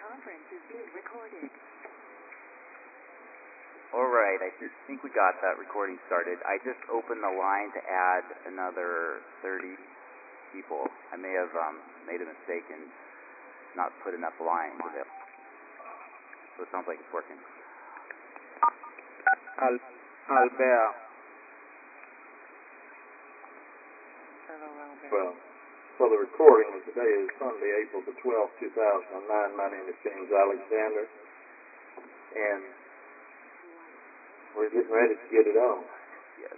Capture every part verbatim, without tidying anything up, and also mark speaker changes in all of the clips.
Speaker 1: All right, I just think we got that recording started. I just opened the line to add another thirty people. I may have um, made a mistake and not put enough lines. So it sounds like it's working.
Speaker 2: Al- Albert.
Speaker 3: Well, for the recording, today is Sunday, April the twelfth, two thousand nine. My name is James Alexander, and we're getting ready to get it on.
Speaker 1: Yes.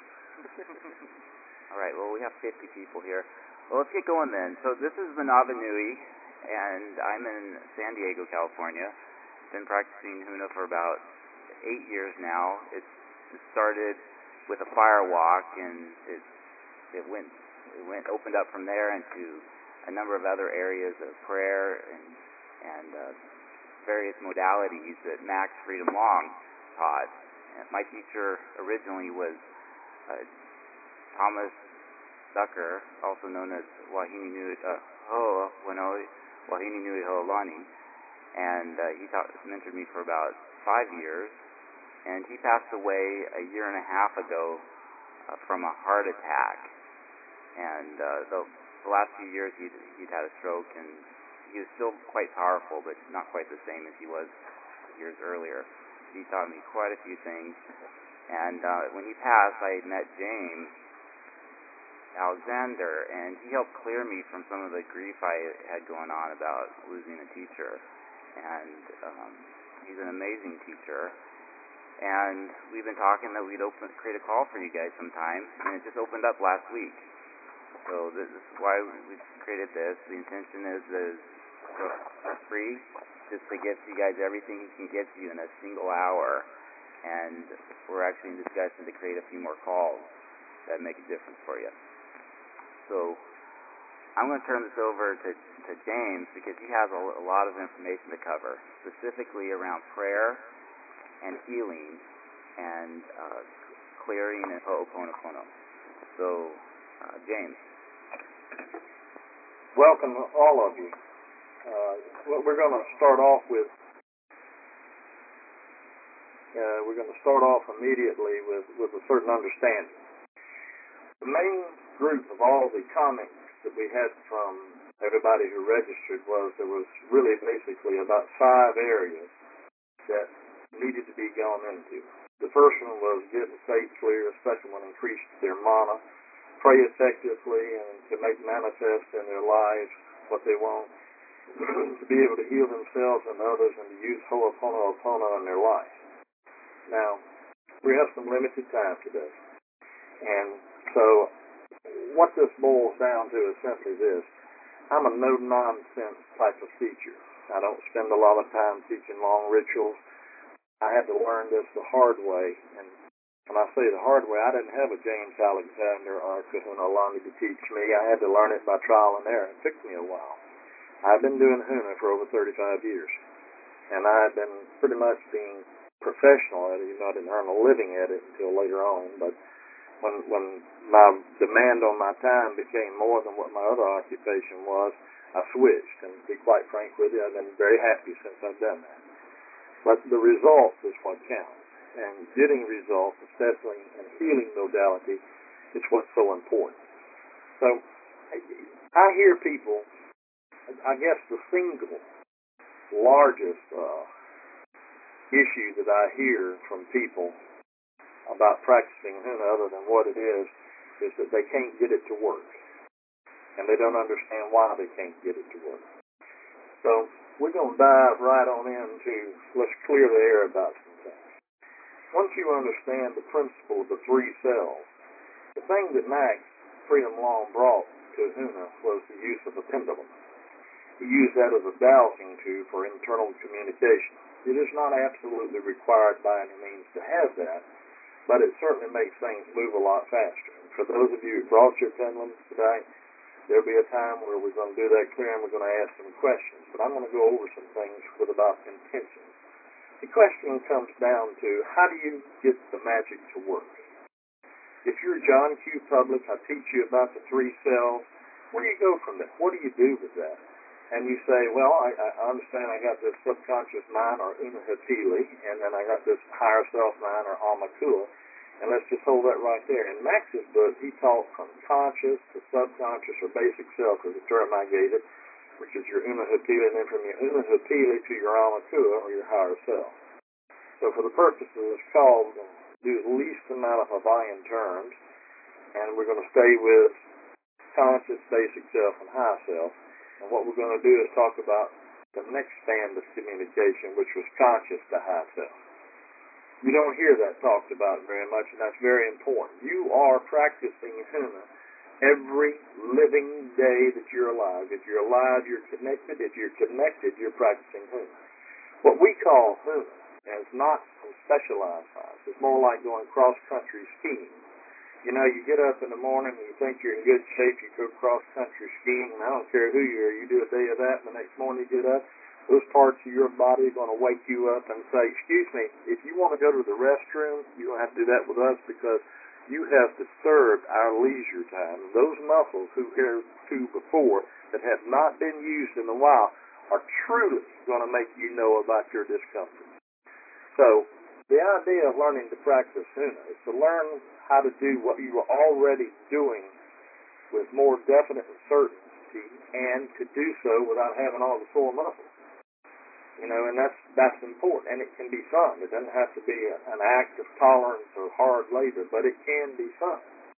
Speaker 1: All right, well, we have fifty people here. Well, let's get going then. So this is Manava Nui, and I'm in San Diego, California. Been practicing Huna for about eight years now. It's, it started with a fire walk, and it, it went it went opened up from there into a number of other areas of prayer and and uh, various modalities that Max Freedom Long taught. And my teacher originally was uh, Thomas Ducker, also known as Wahine Nui uh, Ho Wanoi Wahine Nui Ho'olani, and uh, he taught mentored me for about five years. And he passed away a year and a half ago uh, from a heart attack. And uh, the, the last few years he'd, he'd had a stroke, and he was still quite powerful, but not quite the same as he was years earlier. He taught me quite a few things. And uh, when he passed, I met James Alexander, and he helped clear me from some of the grief I had going on about losing a teacher. And um, he's an amazing teacher. And we've been talking that we'd open, create a call for you guys sometime, and it just opened up last week. So this is why we created this. The intention is that it's free, just to get you guys everything he can get you in a single hour. And we're actually in discussion to create a few more calls that make a difference for you. So I'm going to turn this over to, to James, because he has a, a lot of information to cover, specifically around prayer and healing and uh, clearing and Ho'oponopono. So, uh, James.
Speaker 3: Welcome, all of you. Uh, what we're going to start off with, uh, we're going to start off immediately with, with a certain understanding. The main group of all the comments that we had from everybody who registered was there was really basically about five areas that needed to be gone into. The first one was get the faith clear, especially when increased their mana, pray effectively, and to make manifest in their lives what they want, to be able to heal themselves and others, and to use Ho'oponopono in their life. Now, we have some limited time today, and so what this boils down to is simply this. I'm a no-nonsense type of teacher. I don't spend a lot of time teaching long rituals. I had to learn this the hard way, and when I say the hard way, I didn't have a James Alexander or Kahuna Olani to teach me. I had to learn it by trial and error. It took me a while. I've been doing Huna for over thirty-five years, and I've been pretty much being professional at it. You know, I didn't earn a living at it until later on, but when when my demand on my time became more than what my other occupation was, I switched, and to be quite frank with you, I've been very happy since I've done that. But the result is what counts. And getting results, especially in healing modality, is what's so important. So I hear people, I guess the single largest uh, issue that I hear from people about practicing Huna, other than what it is, is that they can't get it to work. And they don't understand why they can't get it to work. So we're going to dive right on into, let's clear the air about some things. Once you understand the principle of the three cells, the thing that Max Freedom Long brought to Huna was the use of a pendulum. He used that as a dowsing tube for internal communication. It is not absolutely required by any means to have that, but it certainly makes things move a lot faster. And for those of you who brought your pendulums today, there'll be a time where we're going to do that clear and we're going to ask some questions. But I'm going to go over some things with about intention. The question comes down to, how do you get the magic to work? If you're John Q. Public, I teach you about the three cells. Where do you go from there? What do you do with that? and you say, well, I, I understand I got this subconscious mind, or Unahatili, and then I got this higher self mind, or Amakua, and let's just hold that right there. In Max's book, he talked from conscious to subconscious, or basic self, is the term I gave it, which is your Unahatili, and then from your Unahatili to your Amakua, or your higher self. So for the purpose of this call, we're going to do the least amount of Hawaiian terms, and we're going to stay with conscious, basic self, and high self. And what we're going to do is talk about the next stand of communication, which was conscious to high self. You don't hear that talked about very much, and that's very important. You are practicing Huna every living day that you're alive. If you're alive, you're connected. If you're connected, you're practicing Huna. What we call Huna is not some specialized science. It's more like going cross-country skiing. You know, you get up in the morning and you think you're in good shape, you go cross-country skiing, and I don't care who you are, you do a day of that, and the next morning you get up, those parts of your body are going to wake you up and say, excuse me, if you want to go to the restroom, you don't have to do that with us because you have disturbed our leisure time. Those muscles who heretofore before that have not been used in a while are truly going to make you know about your discomfort. So, the idea of learning to practice Huna is to learn how to do what you were already doing with more definite certainty, and to do so without having all the sore muscles. You know, and that's that's important, and it can be fun. It doesn't have to be a, an act of tolerance or hard labor, but it can be fun.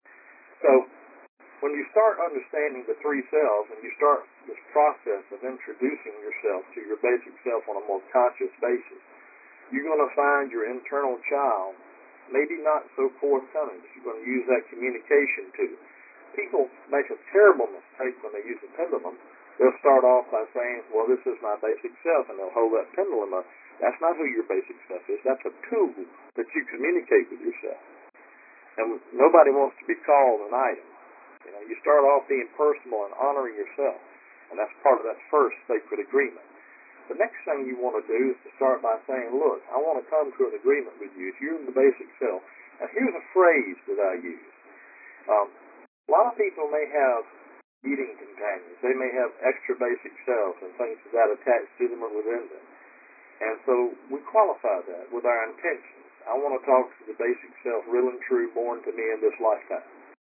Speaker 3: So, when you start understanding the three selves, and you start this process of introducing yourself to your basic self on a more conscious basis, you're going to find your internal child maybe not so forthcoming, but you're going to use that communication too. People make a terrible mistake when they use a pendulum. They'll start off by saying, well, this is my basic self, and they'll hold that pendulum up. That's not who your basic self is. That's a tool that you communicate with yourself. And nobody wants to be called an item. You know, you start off being personal and honoring yourself, and that's part of that first sacred agreement. The next thing you want to do is to start by saying, look, I want to come to an agreement with you. If you're in the basic self, and here's a phrase that I use. Um, a lot of people may have eating companions. They may have extra basic selves and things of that attached to them or within them. And so we qualify that with our intentions. I want to talk to the basic self, real and true, born to me in this lifetime.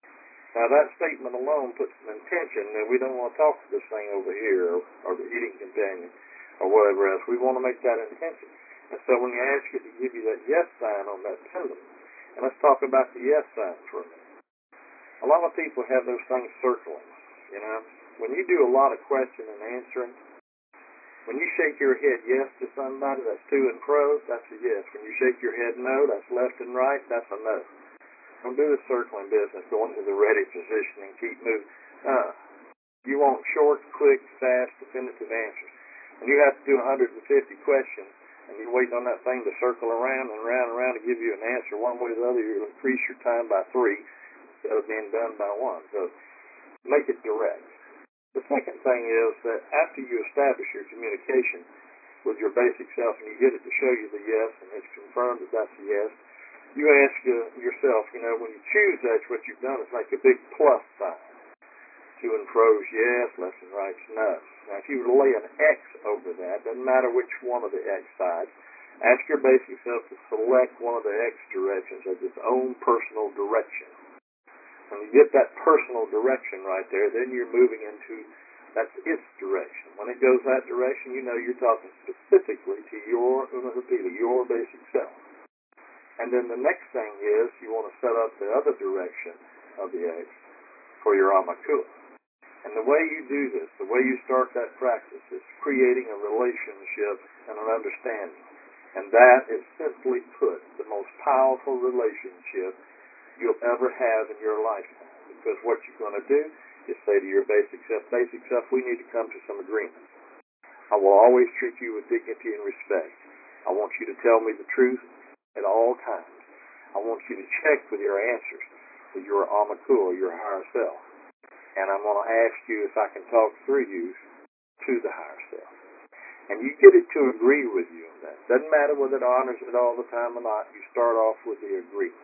Speaker 3: Now that statement alone puts an intention that we don't want to talk to this thing over here, or, or the eating companion, or whatever else. We want to make that intention. And so when you ask it to give you that yes sign on that pendulum, and let's talk about the yes sign for a minute. A lot of people have those things circling, you know. When you do a lot of question and answering, when you shake your head yes to somebody, that's to and fro, that's a yes. When you shake your head no, that's left and right, that's a no. Don't do the circling business, go into the ready position and keep moving. Uh, you want short, quick, fast, definitive answers. And you have to do one hundred fifty questions, and you're waiting on that thing to circle around and around and around to give you an answer one way or the other. You'll increase your time by three instead of being done by one. So make it direct. The second thing is that after you establish your communication with your basic self and you get it to show you the yes, and it's confirmed that that's a yes, you ask yourself, you know, when you choose that, what you've done is make a big plus sign. To and fro's yes, left and right's no. Now, if you were to lay an X over that, doesn't matter which one of the X sides, ask your basic self to select one of the X directions as its own personal direction. When you get that personal direction right there, then you're moving into, that's its direction. When it goes that direction, you know you're talking specifically to your Unahatili, your basic self. And then the next thing is you want to set up the other direction of the X for your Amakua. And the way you do this, the way you start that practice, is creating a relationship and an understanding. And that is, simply put, the most powerful relationship you'll ever have in your lifetime. Because what you're going to do is say to your basic self, basic self, we need to come to some agreements. I will always treat you with dignity and respect. I want you to tell me the truth at all times. I want you to check with your answers with your Amakua, your higher self. And I'm going to ask you if I can talk through you to the higher self. And you get it to agree with you on that. Doesn't matter whether it honors it all the time or not. You start off with the agreement.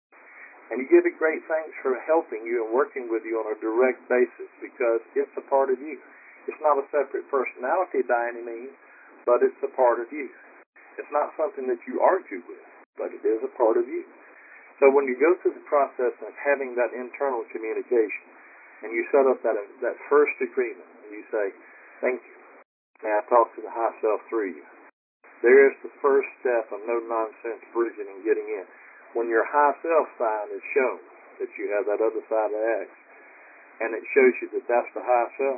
Speaker 3: And you give it great thanks for helping you and working with you on a direct basis because it's a part of you. It's not a separate personality by any means, but it's a part of you. It's not something that you argue with, but it is a part of you. So when you go through the process of having that internal communication, and you set up that that first agreement, and you say, thank you, may I talk to the high self through you. There is the first step of no-nonsense bridging and getting in. When your high self sign is shown, that you have that other side of the X, and it shows you that that's the high self,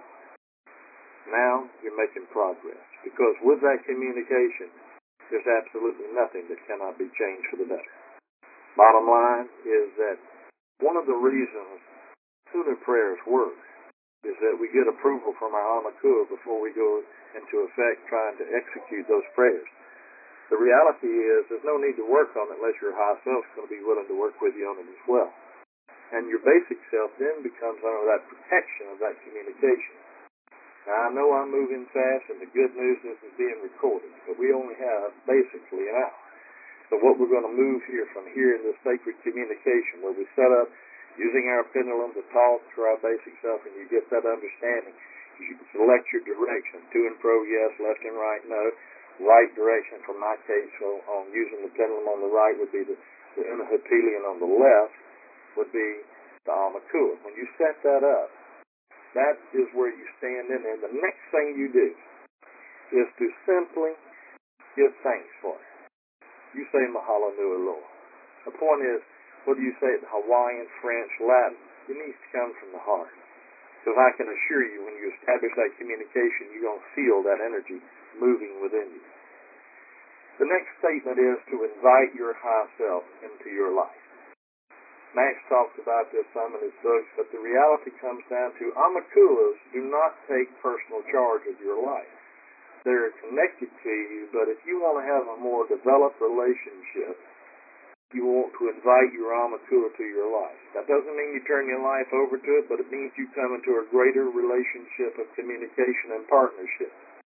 Speaker 3: now you're making progress. Because with that communication, there's absolutely nothing that cannot be changed for the better. Bottom line is that one of the reasons Sooner prayers work is that we get approval from our Amakua before we go into effect trying to execute those prayers. The reality is there's no need to work on it unless your high self is going to be willing to work with you on it as well. And your basic self then becomes under that protection of that communication. Now, I know I'm moving fast, and the good news is it's being recorded, but we only have basically an hour. So what we're going to move here from here in this sacred communication where we set up using our pendulum to talk to our basic self, and you get that understanding. You can select your direction, to and fro, yes, left and right, no. Right direction, for my case, so on using the pendulum on the right would be the, the Inahipelian, on the left would be the Amakua. When you set that up, that is where you stand in, and the next thing you do is to simply give thanks for it. You say Mahalo Nui Loa. The point is, whether you say it in Hawaiian, French, Latin, it needs to come from the heart. Because I can assure you, when you establish that communication, you're going to feel that energy moving within you. The next statement is to invite your high self into your life. Max talks about this some in his books, but the reality comes down to Amakuas do not take personal charge of your life. They're connected to you, but if you want to have a more developed relationship, you want to invite your Amakua to your life. That doesn't mean you turn your life over to it, but it means you come into a greater relationship of communication and partnership.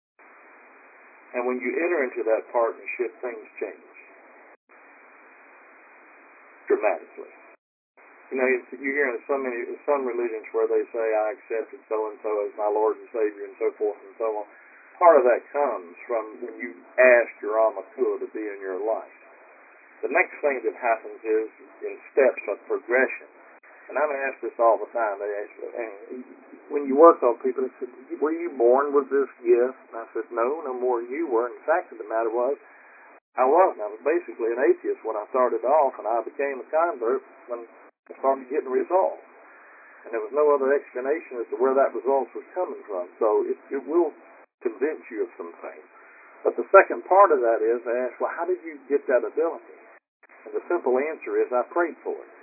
Speaker 3: And when you enter into that partnership, things change dramatically. You know, you hear in so many, some religions where they say, I accepted so-and-so as my Lord and Savior and so forth and so on. Part of that comes from when you ask your Amakua to be in your life. The next thing that happens is in steps of progression. And I'm asked this all the time. They ask me, and when you work on people, they said, were you born with this gift? And I said, no, no more than you were. And the fact of the matter was, I wasn't. I was basically an atheist when I started off, and I became a convert when I started getting results. And there was no other explanation as to where that result was coming from. So it, it will convince you of some things. But the second part of that is, I asked, well, how did you get that ability? And the simple answer is, I prayed for it.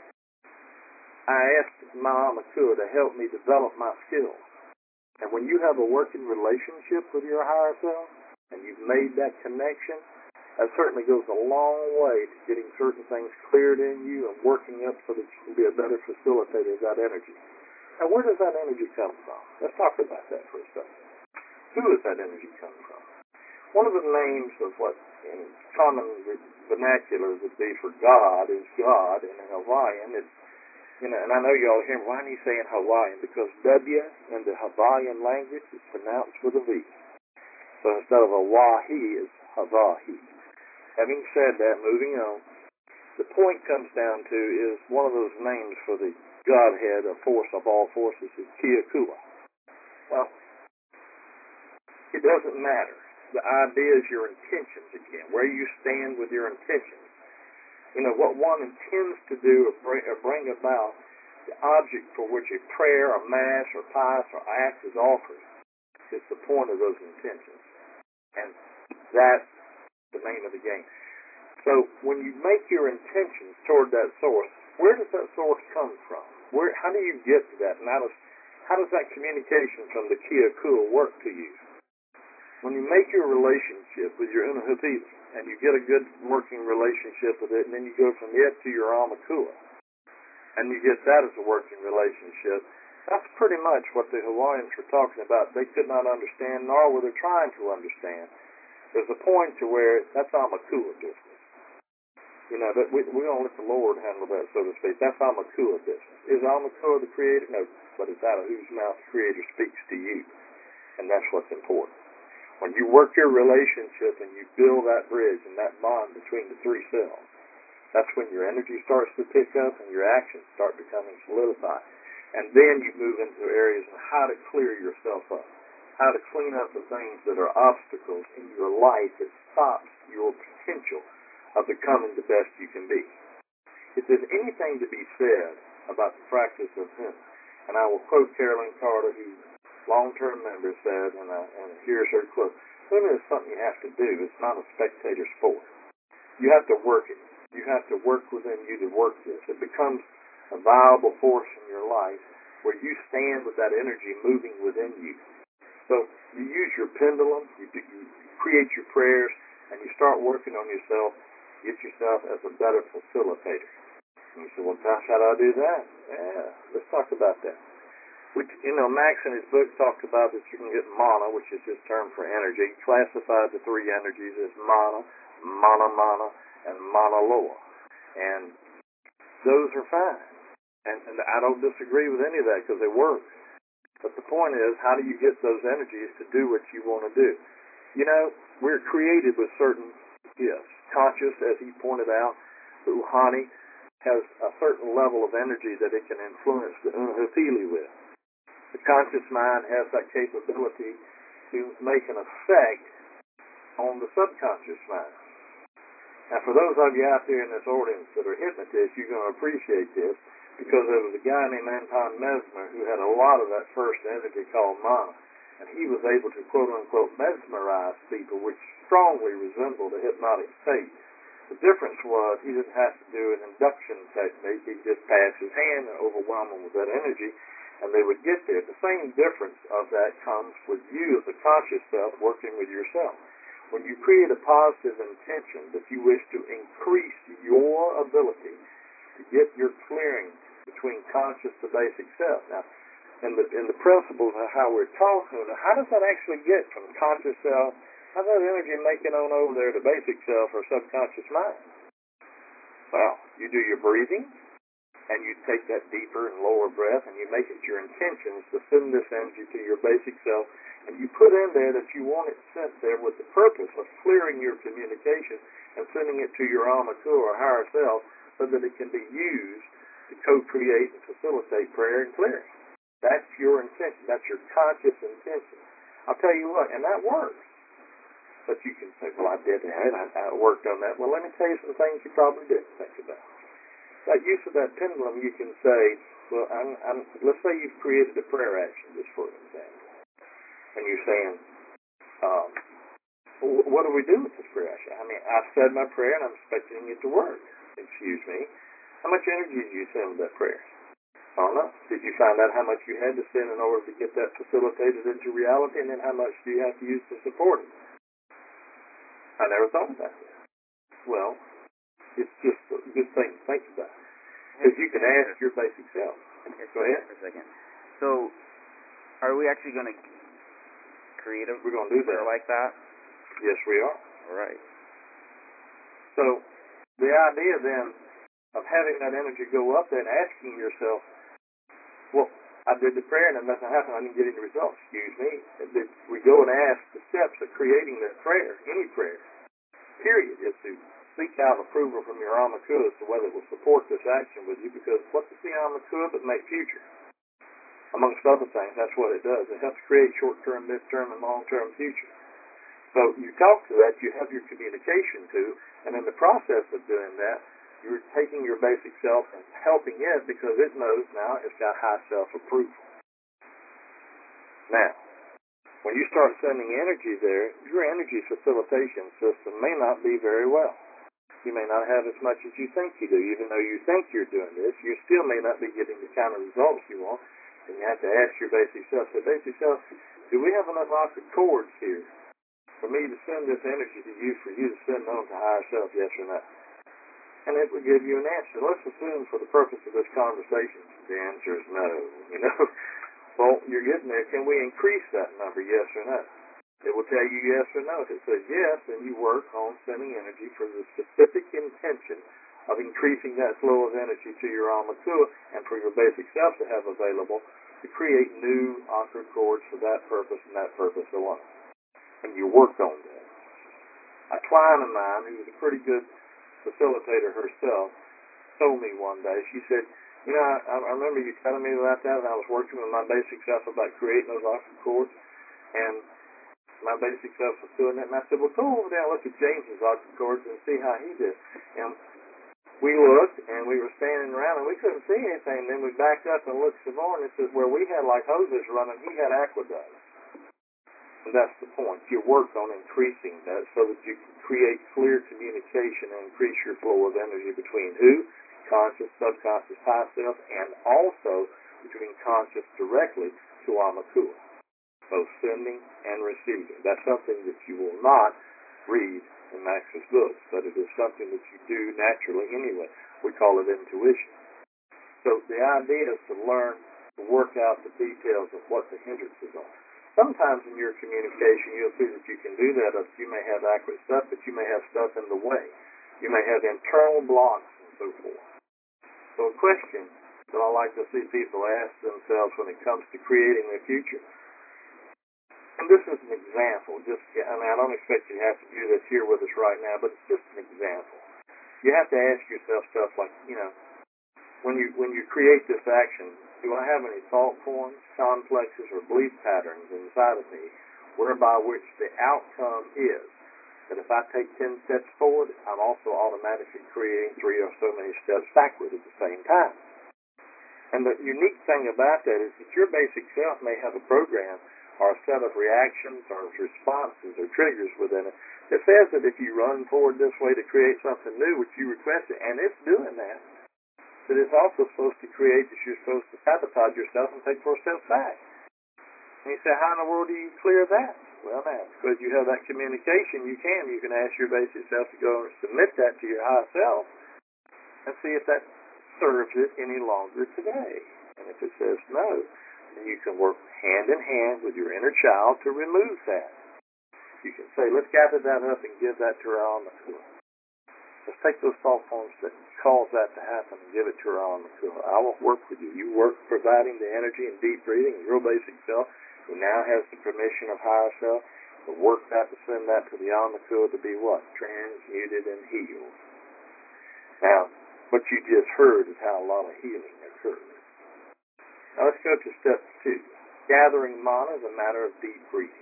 Speaker 3: I asked my Amakua to help me develop my skills. And when you have a working relationship with your higher self, and you've made that connection, that certainly goes a long way to getting certain things cleared in you and working up so that you can be a better facilitator of that energy. Now, where does that energy come from? Let's talk about that for a second. Who does that energy come from? One of the names of what in common vernacular would be for God is God, and in Hawaiian it's, you know, and I know y'all hear, why are you saying Hawaiian? Because W in the Hawaiian language is pronounced with a V. So instead of a wahi, it's Hawahi. Having said that, moving on, the point comes down to is one of those names for the Godhead, a force of all forces, is Kiakua. Well, it doesn't matter. The idea is your intentions again, where you stand with your intentions. You know, what one intends to do or bring, or bring about, the object for which a prayer, a mass, or pious, or act is offered, is the point of those intentions. And that's the name of the game. So when you make your intentions toward that source, where does that source come from? Where, how do you get to that? And how does, how does that communication from the Kiakua work to you? When you make your relationship with your Inahipelian, and you get a good working relationship with it, and then you go from it to your Amakua, and you get that as a working relationship, that's pretty much what the Hawaiians were talking about. They could not understand, nor were they trying to understand. There's a point to where that's Amakua business. You know, that we, we don't let the Lord handle that, so to speak. That's Amakua business. Is Amakua the creator? No, but it's out of whose mouth the creator speaks to you. And that's what's important. When you work your relationship and you build that bridge and that bond between the three cells, that's when your energy starts to pick up and your actions start becoming solidified. And then you move into areas of how to clear yourself up, how to clean up the things that are obstacles in your life that stops your potential of becoming the best you can be. If there's anything to be said about the practice of Zen, and I will quote Carolyn Carter, who long-term member said, and, uh, and here's her quote, Zen is something you have to do. It's not a spectator sport. You have to work it. You have to work within you to work this. It becomes a viable force in your life where you stand with that energy moving within you. So you use your pendulum, you, do, you create your prayers, and you start working on yourself, get yourself as a better facilitator. And you say, well, gosh, how do I do that? Yeah, let's talk about that. Which, you know, Max in his book talked about that you can get mana, which is his term for energy. He classified the three energies as mana, mana mana, and mana loa. And those are fine. And, and I don't disagree with any of that because they work. But the point is, how do you get those energies to do what you want to do? You know, we're created with certain gifts. Conscious, as he pointed out, Uhani has a certain level of energy that it can influence the Unhapili with. The conscious mind has that capability to make an effect on the subconscious mind. Now, for those of you out there in this audience that are hypnotists, you're going to appreciate this because there was a guy named Anton Mesmer who had a lot of that first energy called mana, and he was able to quote-unquote mesmerize people, which strongly resembled a hypnotic state. The difference was he didn't have to do an induction technique. He'd just pass his hand and overwhelm them with that energy, and they would get there. The same difference of that comes with you as a conscious self working with yourself. When you create a positive intention that you wish to increase your ability to get your clearing between conscious to basic self. Now, in the, in the principles of how we're talking, how does that actually get from conscious self? How's that energy making on over there to basic self or subconscious mind? Well, you do your breathing, and you take that deeper and lower breath, and you make it your intentions to send this energy to your basic self, and you put in there that you want it sent there with the purpose of clearing your communication and sending it to your Amaku or higher self so that it can be used to co-create and facilitate prayer and clearing. That's your intention. That's your conscious intention. I'll tell you what, and that works. But you can say, well, I did that. I, I worked on that. Well, let me tell you some things you probably didn't think about. That use of that pendulum, you can say, well, I'm, I'm, let's say you've created a prayer action, just for example. And you're saying, um, well, what do we do with this prayer action? I mean, I've said my prayer and I'm expecting it to work. Excuse me. How much energy did you send with that prayer? I don't know. Did you find out how much you had to send in order to get that facilitated into reality, and then how much do you have to use to support it? I never thought about that. Well, it's just a good thing to think about. Because you can ask your basic self. Go ahead.
Speaker 1: For a second. So, are we actually going to create a
Speaker 3: We're going to do that
Speaker 1: like that?
Speaker 3: Yes, we are.
Speaker 1: All right.
Speaker 3: So, the idea then of having that energy go up there and asking yourself, well, I did the prayer and nothing happened. I didn't get any results. Excuse me. We go and ask the steps of creating that prayer, any prayer, period, is to seek out approval from your Amaku as to whether it will support this action with you, because what does the Amaku but make future? Amongst other things, that's what it does. It helps create short-term, mid-term, and long-term future. So you talk to that, you have your communication to, and in the process of doing that, you're taking your basic self and helping it because it knows now it's got high self-approval. Now, when you start sending energy there, your energy facilitation system may not be very well. You may not have as much as you think you do. Even though you think you're doing this, you still may not be getting the kind of results you want. And you have to ask your basic self, say, basic self, do we have enough octave chords here for me to send this energy to you, for you to send on to higher self, yes or no? And it will give you an answer. Let's assume for the purpose of this conversation, the answer is no. You know, well, you're getting there. Can we increase that number, yes or no? It will tell you yes or no. If it says yes, then you work on sending energy for the specific intention of increasing that flow of energy to your Amaku and for your basic self to have available to create new octave chords for that purpose and that purpose alone. And you work on that. A client of mine, who was a pretty good facilitator herself, told me one day, she said, you know, I, I remember you telling me about that, and I was working with my basic self about creating those octave chords, and my basic self was doing it, and I said, well, go over there and look at James's octave chords and see how he did. And we looked, and we were standing around, and we couldn't see anything. And then we backed up and looked some more, and it says where we had like hoses running, he had aqueducts. And that's the point. You work on increasing that so that you can create clear communication and increase your flow of energy between who? Conscious, subconscious, high self, and also between conscious directly to Amakua, both sending and receiving. That's something that you will not read in Max's books, but it is something that you do naturally anyway. We call it intuition. So the idea is to learn to work out the details of what the hindrances are. Sometimes in your communication, you'll see that you can do that. If you may have accurate stuff, but you may have stuff in the way. You may have internal blocks and so forth. So a question that I like to see people ask themselves when it comes to creating their future. And this is an example. Just, I mean, I don't expect you to have to do this here with us right now, but it's just an example. You have to ask yourself stuff like, you know, when you when you create this action, do I have any thought forms, complexes, or belief patterns inside of me whereby which the outcome is that if I take ten steps forward, I'm also automatically creating three or so many steps backward at the same time. And the unique thing about that is that your basic self may have a program or a set of reactions or responses or triggers within it that says that if you run forward this way to create something new, which you requested, and it's doing that, that it's also supposed to create that you're supposed to sabotage yourself and take four steps back. And you say, how in the world do you clear that? Well, now, because you have that communication, you can. You can ask your basic self to go and submit that to your higher self and see if that serves it any longer today. And if it says no, then you can work hand in hand with your inner child to remove that. You can say, let's gather that up and give that to her on the floor. Let's take those thought forms that cause that to happen and give it to her on the floor. I will work with you. You work providing the energy and deep breathing, your basic self, who now has the permission of higher self to work that, to send that to the Amakua to be what? Transmuted and healed. Now, what you just heard is how a lot of healing occurs. Now let's go to step two. Gathering mana is a matter of deep breathing.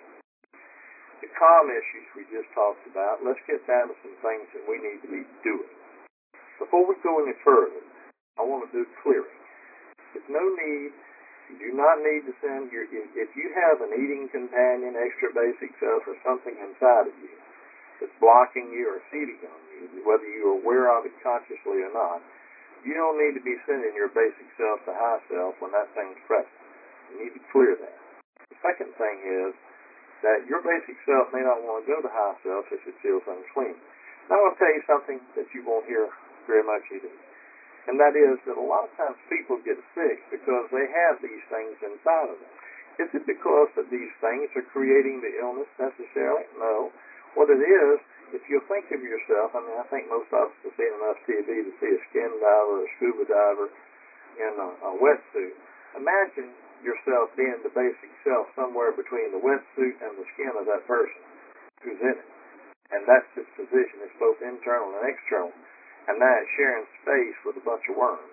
Speaker 3: The calm issues we just talked about, let's get down to some things that we need to be doing. Before we go any further, I want to do clearing. There's no need, you do not need to send your, if you have an eating companion, extra basic self, or something inside of you that's blocking you or feeding on you, whether you're aware of it consciously or not, you don't need to be sending your basic self to high self when that thing's present. You need to clear that. The second thing is that your basic self may not want to go to high self if it feels unclean. Now I want to tell you something that you won't hear very much either. And that is that a lot of times people get sick because they have these things inside of them. Is it because that these things are creating the illness necessarily? No. What it is, if you think of yourself, I mean, I think most of us have seen enough T V to see a skin diver or a scuba diver in a, a wetsuit. Imagine yourself being the basic self somewhere between the wetsuit and the skin of that person who's in it. And that's its position. It's both internal and external. And now it's sharing space with a bunch of worms.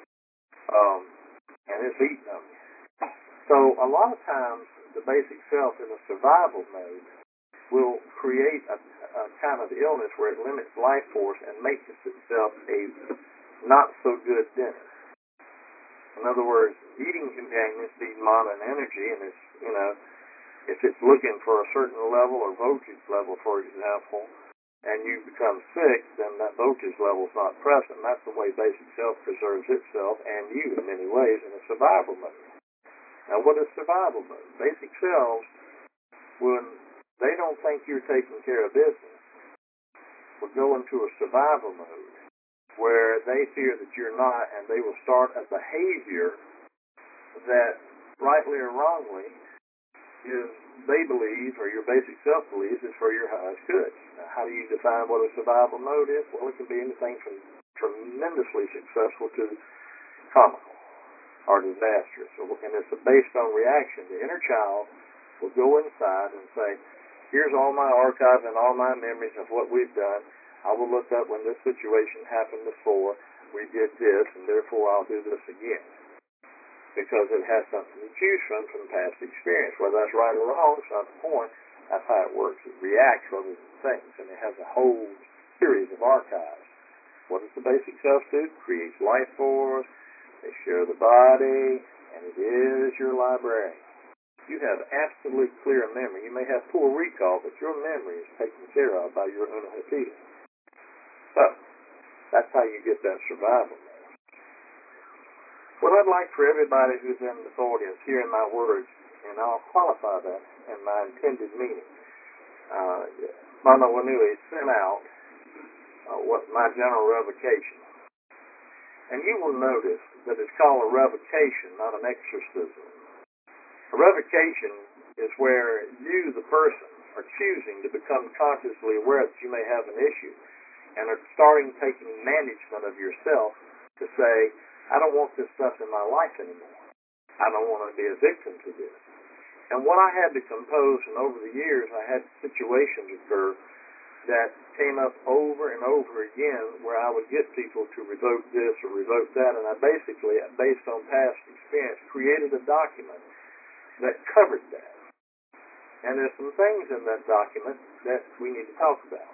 Speaker 3: Um, and it's eating them. So a lot of times the basic self in a survival mode will create a, a kind of illness where it limits life force and makes itself a not so good dinner. In other words, eating companions need mana and energy, and it's, you know, if it's looking for a certain level or voltage level, for example, and you become sick, then that voltage level is not present. That's the way basic self preserves itself and you in many ways in a survival mode. Now, what is survival mode? Basic selves, when they don't think you're taking care of business, will go into a survival mode where they fear that you're not, and they will start a behavior that, rightly or wrongly, is they believe, or your basic self believes, is for your highest good. Now, how do you define what a survival mode is? Well, it can be anything from tremendously successful to comical. are disastrous. And it's based on reaction. The inner child will go inside and say, here's all my archive and all my memories of what we've done. I will look up when this situation happened before. We did this, and therefore I'll do this again. Because it has something to choose from from past experience. Whether that's right or wrong, it's not the point. That's how it works. It reacts rather than thinks, and it has a whole series of archives. What does the basic self do? Creates life force. They share the body, and it is your librarian. You have absolute clear memory. You may have poor recall, but your memory is taken care of by your Unuhipita. So, that's how you get that survival. What I'd like for everybody who's in this audience hearing my words, and I'll qualify that in my intended meaning. Uh, Mama Wanui sent out uh, what my general revocation. And you will notice that it's called a revocation, not an exorcism. A revocation is where you, the person, are choosing to become consciously aware that you may have an issue and are starting taking management of yourself to say, I don't want this stuff in my life anymore. I don't want to be a victim to this. And what I had to compose, and over the years I had situations occur that came up over and over again where I would get people to revoke this or revoke that, and I basically, based on past experience, created a document that covered that. And there's some things in that document that we need to talk about.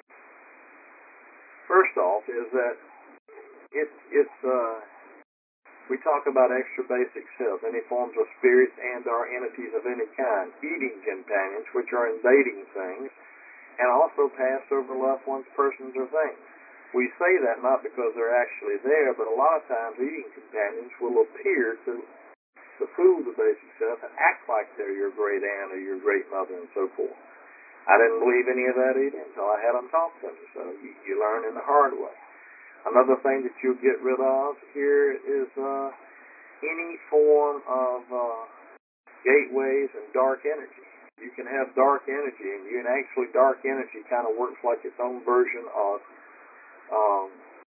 Speaker 3: First off is that it, it's, uh, we talk about extra basic self, any forms of spirits and or entities of any kind, eating companions, which are invading things, and also passed over loved ones, persons, or things. We say that not because they're actually there, but a lot of times eating companions will appear to, to fool the basic self and act like they're your great aunt or your great mother and so forth. I didn't believe any of that either until I had them talk to me, so you, you learn in the hard way. Another thing that you'll get rid of here is uh, any form of uh, gateways and dark energy. You can have dark energy, and you can actually dark energy kind of works like its own version of um,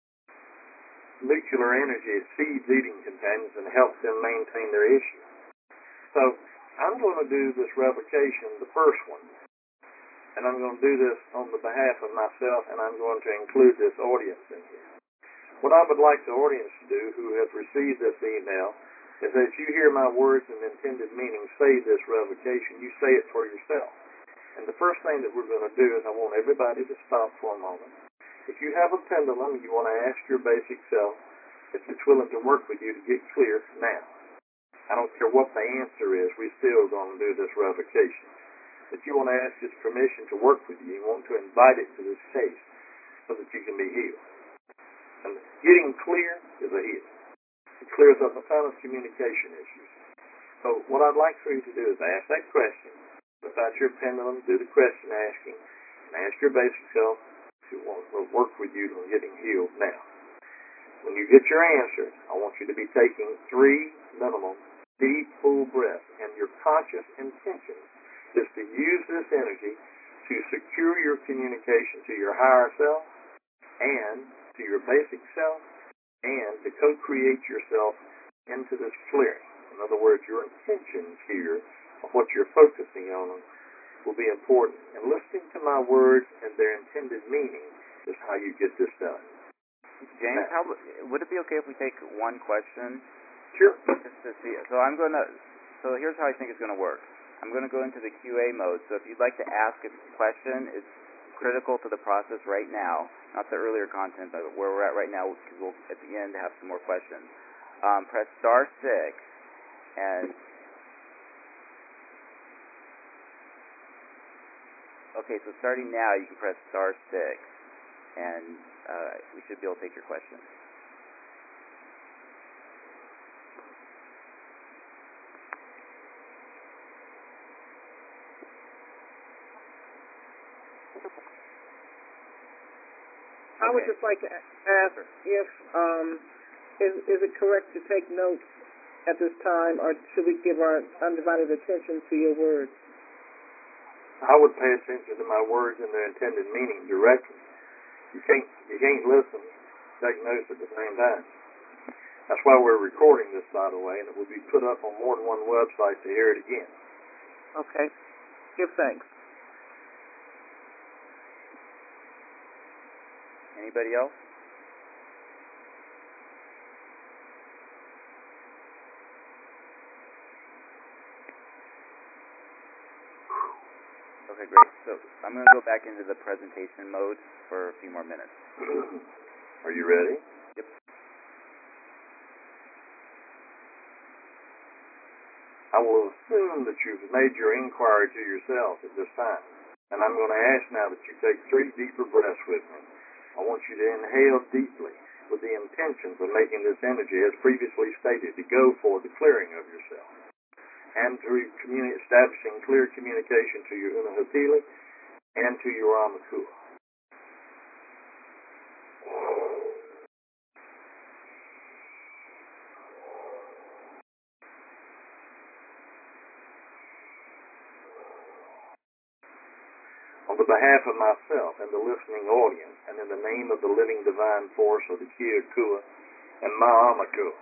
Speaker 3: nuclear energy. It feeds eating companions and helps them maintain their issue. So I'm going to do this revocation, the first one, and I'm going to do this on the behalf of myself, and I'm going to include this audience in here. What I would like the audience to do who have received this email is that you hear my words and intended meaning, say this revocation, you say it for yourself. And the first thing that we're going to do is I want everybody to stop for a moment. If you have a pendulum, you want to ask your basic self if it's willing to work with you to get clear now. I don't care what the answer is, we're still going to do this revocation. If you want to ask its permission to work with you, you want to invite it to this case so that you can be healed. And getting clear is a heal. It clears up a ton of communication issues. So what I'd like for you to do is ask that question, without your pendulum, do the question asking, and ask your basic self to want to work with you on getting healed now. When you get your answer, I want you to be taking three minimum deep, full breaths, and your conscious intention is to use this energy to secure your communication to your higher self and to your basic self, and to co-create yourself into this clearing. In other words, your intentions here of what you're focusing on will be important. And listening to my words and their intended meaning is how you get this done.
Speaker 1: James, how, would it be okay if we take one question?
Speaker 3: Sure.
Speaker 1: Just to see. So I'm going to. So here's how I think it's going to work. I'm going to go into the Q A mode. So if you'd like to ask a question, it's critical to the process right now, not the earlier content, but where we're at right now, because we'll at the end have some more questions. Um, press star six, and okay, so starting now, you can press star six, and uh, we should be able to take your questions.
Speaker 2: I would just like to ask if, um, is, is it correct to take notes at this time, or should we give our undivided attention to your words?
Speaker 3: I would pay attention to my words and their intended meaning directly. You can't, you can't listen, take notes at the same time. That's why we're recording this, by the way, and it will be put up on more than one website to hear it again.
Speaker 2: Okay. Give thanks.
Speaker 1: Anybody else? Okay, great. So I'm going to go back into the presentation mode for a few more minutes.
Speaker 3: Are you ready?
Speaker 1: Yep.
Speaker 3: I will assume that you've made your inquiry to yourself at this time. And I'm going to ask now that you take three deeper breaths with me. I want you to inhale deeply with the intentions of making this energy, as previously stated, to go for the clearing of yourself. And through communi- establishing clear communication to your Unahatili and to your Amakua. On the behalf of myself and the listening audience, and in the name of the living divine force of the Kiakua and Ma'amakua,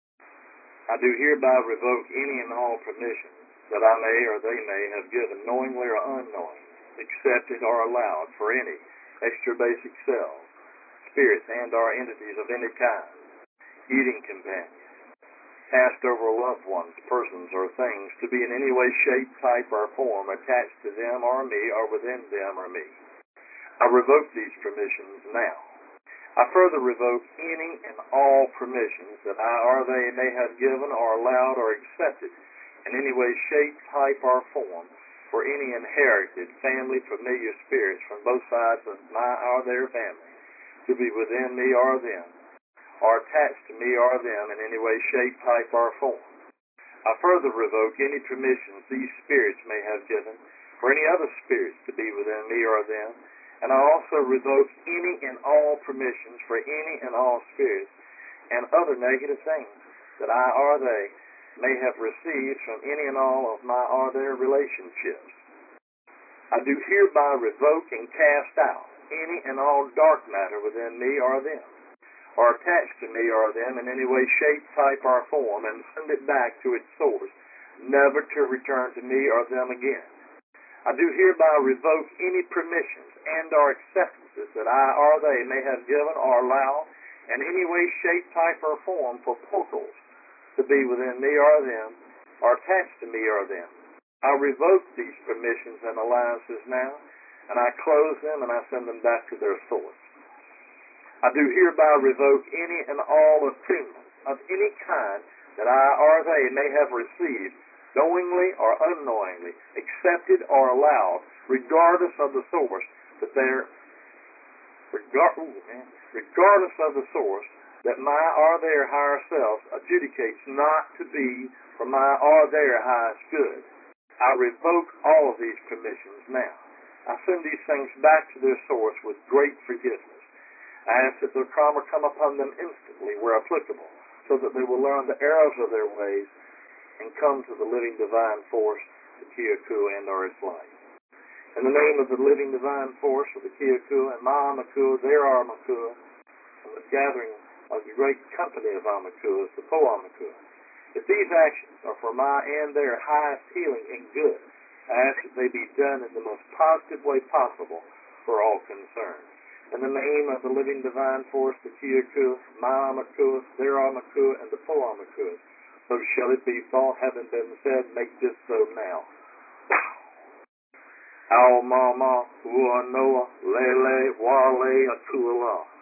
Speaker 3: I do hereby revoke any and all permissions that I may or they may have given, knowingly or unknowingly, accepted or allowed for any extra basic cells, spirits, and or entities of any kind, eating companions, passed over loved ones, persons, or things to be in any way, shape, type, or form attached to them or me or within them or me. I revoke these permissions now. I further revoke any and all permissions that I or they may have given or allowed or accepted in any way, shape, type, or form for any inherited family familiar spirits from both sides of my or their family to be within me or them, or attached to me or them in any way, shape, type, or form. I further revoke any permissions these spirits may have given for any other spirits to be within me or them, and I also revoke any and all permissions for any and all spirits and other negative things that I or they may have received from any and all of my or their relationships. I do hereby revoke and cast out any and all dark matter within me or them, or attached to me or them in any way, shape, type, or form, and send it back to its source, never to return to me or them again. I do hereby revoke any permissions and or acceptances that I or they may have given or allowed in any way, shape, type, or form for portals to be within me or them, or attached to me or them. I revoke these permissions and alliances now, and I close them and I send them back to their source. I do hereby revoke any and all attunements of any kind that I or they may have received, knowingly or unknowingly, accepted or allowed, regardless of the source, that they're, regard, ooh, man, regardless of the source, that my or their higher self adjudicates not to be for my or their highest good. I revoke all of these permissions now. I send these things back to their source with great forgiveness. I ask that their karma come upon them instantly where applicable, so that they will learn the errors of their ways and come to the living divine force, the Kiakua and or its light. In the name of the living divine force of the Kiakua and my Amakua, their Amakua, and the gathering of the great company of Amakuas, the Po Amakua, if these actions are for my and their highest healing and good, I ask that they be done in the most positive way possible for all concerned. In the name of the living divine force, the Kiakua, my Amakua, their Amakua, and the Po Amakua, so shall it be thought, having been said, make this so now. Ao Mama, Ua Noa, Lele, Wale, Akuala.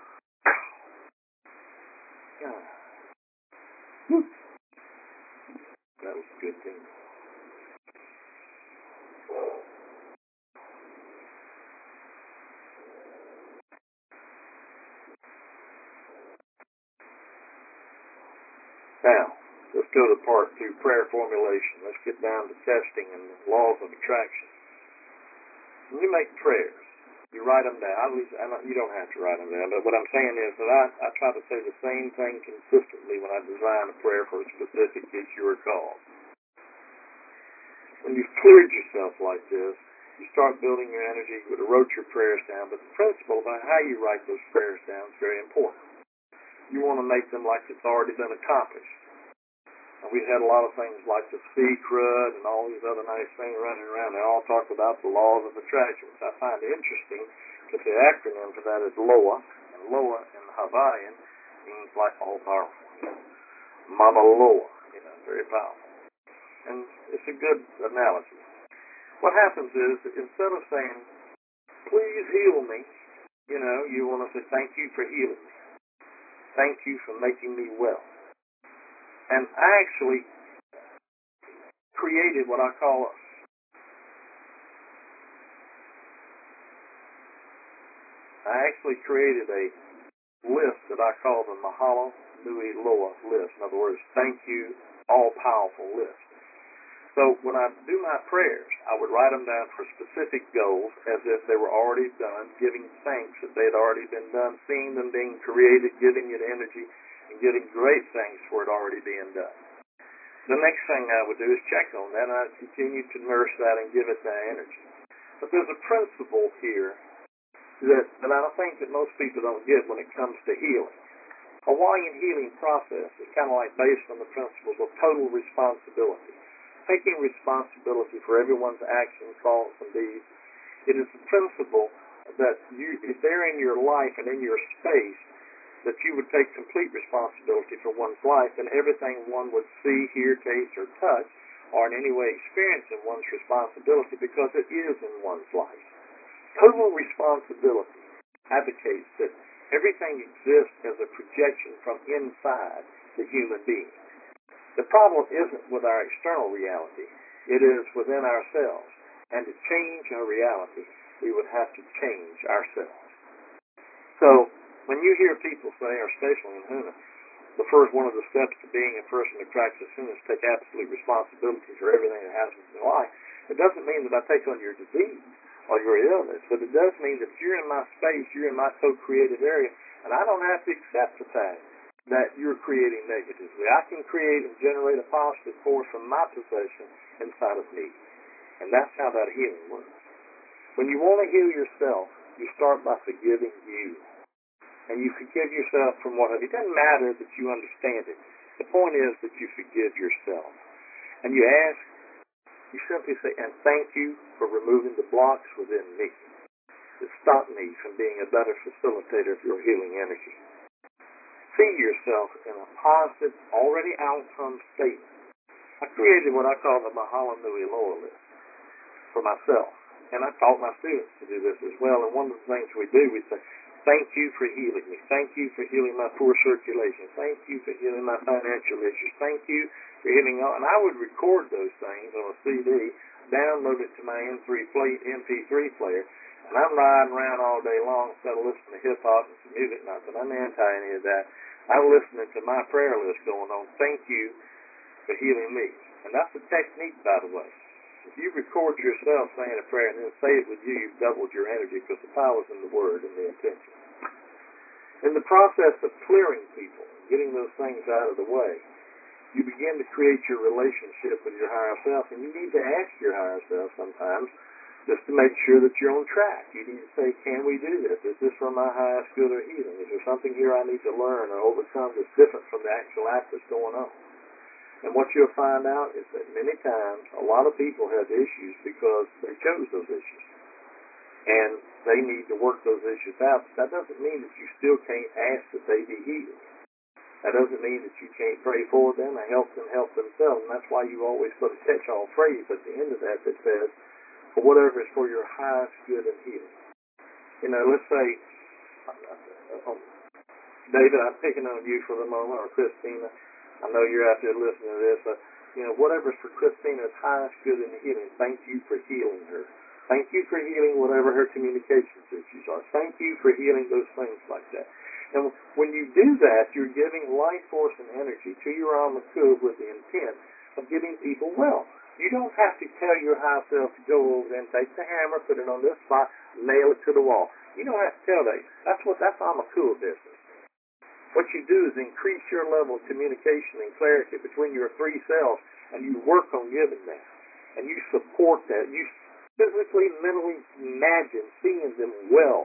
Speaker 3: That was a good thing. Now, let's go to part two, prayer formulation. Let's get down to testing and the laws of attraction. When you make prayers, you write them down. At least, you don't have to write them down, but what I'm saying is that I, I try to say the same thing consistently when I design a prayer for a specific issue or cause. When you've cleared yourself like this, you start building your energy. You would have wrote your prayers down, but the principle about how you write those prayers down is very important. you want to make them like it's already been accomplished. And we've had a lot of things like the secret and all these other nice things running around. They all talk about the laws of attraction, which I find interesting, because the acronym for that is LOA, and LOA in Hawaiian means like all powerful. You know, Mama Loa, you know, very powerful. And it's a good analogy. What happens is, instead of saying, please heal me, you know, you want to say, thank you for healing me. Thank you for making me well. And I actually created what I call a I actually created a list that I call the Mahalo Nui Loa list. In other words, thank you, all-powerful list. So when I do my prayers, I would write them down for specific goals as if they were already done, giving thanks that they had already been done, seeing them being created, giving it energy, and getting great thanks for it already being done. The next thing I would do is check on that, and I'd continue to nurse that and give it that energy. But there's a principle here that, that I think that most people don't get when it comes to healing. Hawaiian healing process is kind of like based on the principles of total responsibility. Taking responsibility for everyone's actions, thoughts, and deeds. It is the principle that you, if they're in your life and in your space, that you would take complete responsibility for one's life, and everything one would see, hear, taste, or touch, or in any way experience in one's responsibility, because it is in one's life. Total responsibility advocates that everything exists as a projection from inside the human being. The problem isn't with our external reality. It is within ourselves. And to change our reality, we would have to change ourselves. So, when you hear people say, or especially in Huna, the first one of the steps to being a person who practices Huna is take absolute responsibility for everything that happens in your life. It doesn't mean that I take on your disease or your illness, but it does mean that you're in my space, you're in my co-created area, and I don't have to accept the fact that you're creating negatively. I can create and generate a positive force from my possession inside of me. And that's how that healing works. When you want to heal yourself, you start by forgiving you. And you forgive yourself from what it doesn't matter that you understand it. The point is that you forgive yourself. And you ask, you simply say, and thank you for removing the blocks within me that stop me from being a better facilitator of your healing energy. See yourself in a positive, already outcome statement. I created what I call the Mahalo Nui Loa list for myself. And I taught my students to do this as well. And one of the things we do, we say, thank you for healing me. Thank you for healing my poor circulation. Thank you for healing my financial issues. Thank you for healing all. And I would record those things on a C D, download it to my M P three player, and I'm riding around all day long instead of listening to hip-hop and some music. Nothing. I'm anti any of that. I'm listening to my prayer list going on. Thank you for healing me. And that's a technique, by the way. If you record yourself saying a prayer and then say it with you, you've doubled your energy, because the power's in the word and the intention. In the process of clearing people, getting those things out of the way, you begin to create your relationship with your higher self, and you need to ask your higher self sometimes just to make sure that you're on track. You need to say, can we do this? Is this for my highest good or healing? Is there something here I need to learn or overcome that's different from the actual act that's going on? And what you'll find out is that many times a lot of people have issues because they chose those issues. And they need to work those issues out. But that doesn't mean that you still can't ask that they be healed. That doesn't mean that you can't pray for them and help them help themselves. And that's why you always put a catch-all phrase at the end of that that says, for whatever is for your highest good and healing. You know, let's say, uh, David, I'm picking on you for the moment, or Christina. I know you're out there listening to this, but, you know, whatever's for Christina's highest good and healing, thank you for healing her. Thank you for healing whatever her communications issues are. Thank you for healing those things like that. And when you do that, you're giving life force and energy to your alma kub with the intent of getting people well. You don't have to tell your high self to go over there and take the hammer, put it on this spot, nail it to the wall. You don't have to tell that. That's what that's alma kub business. What you do is increase your level of communication and clarity between your three selves, and you work on giving that. And you support that. You physically, mentally imagine seeing them well.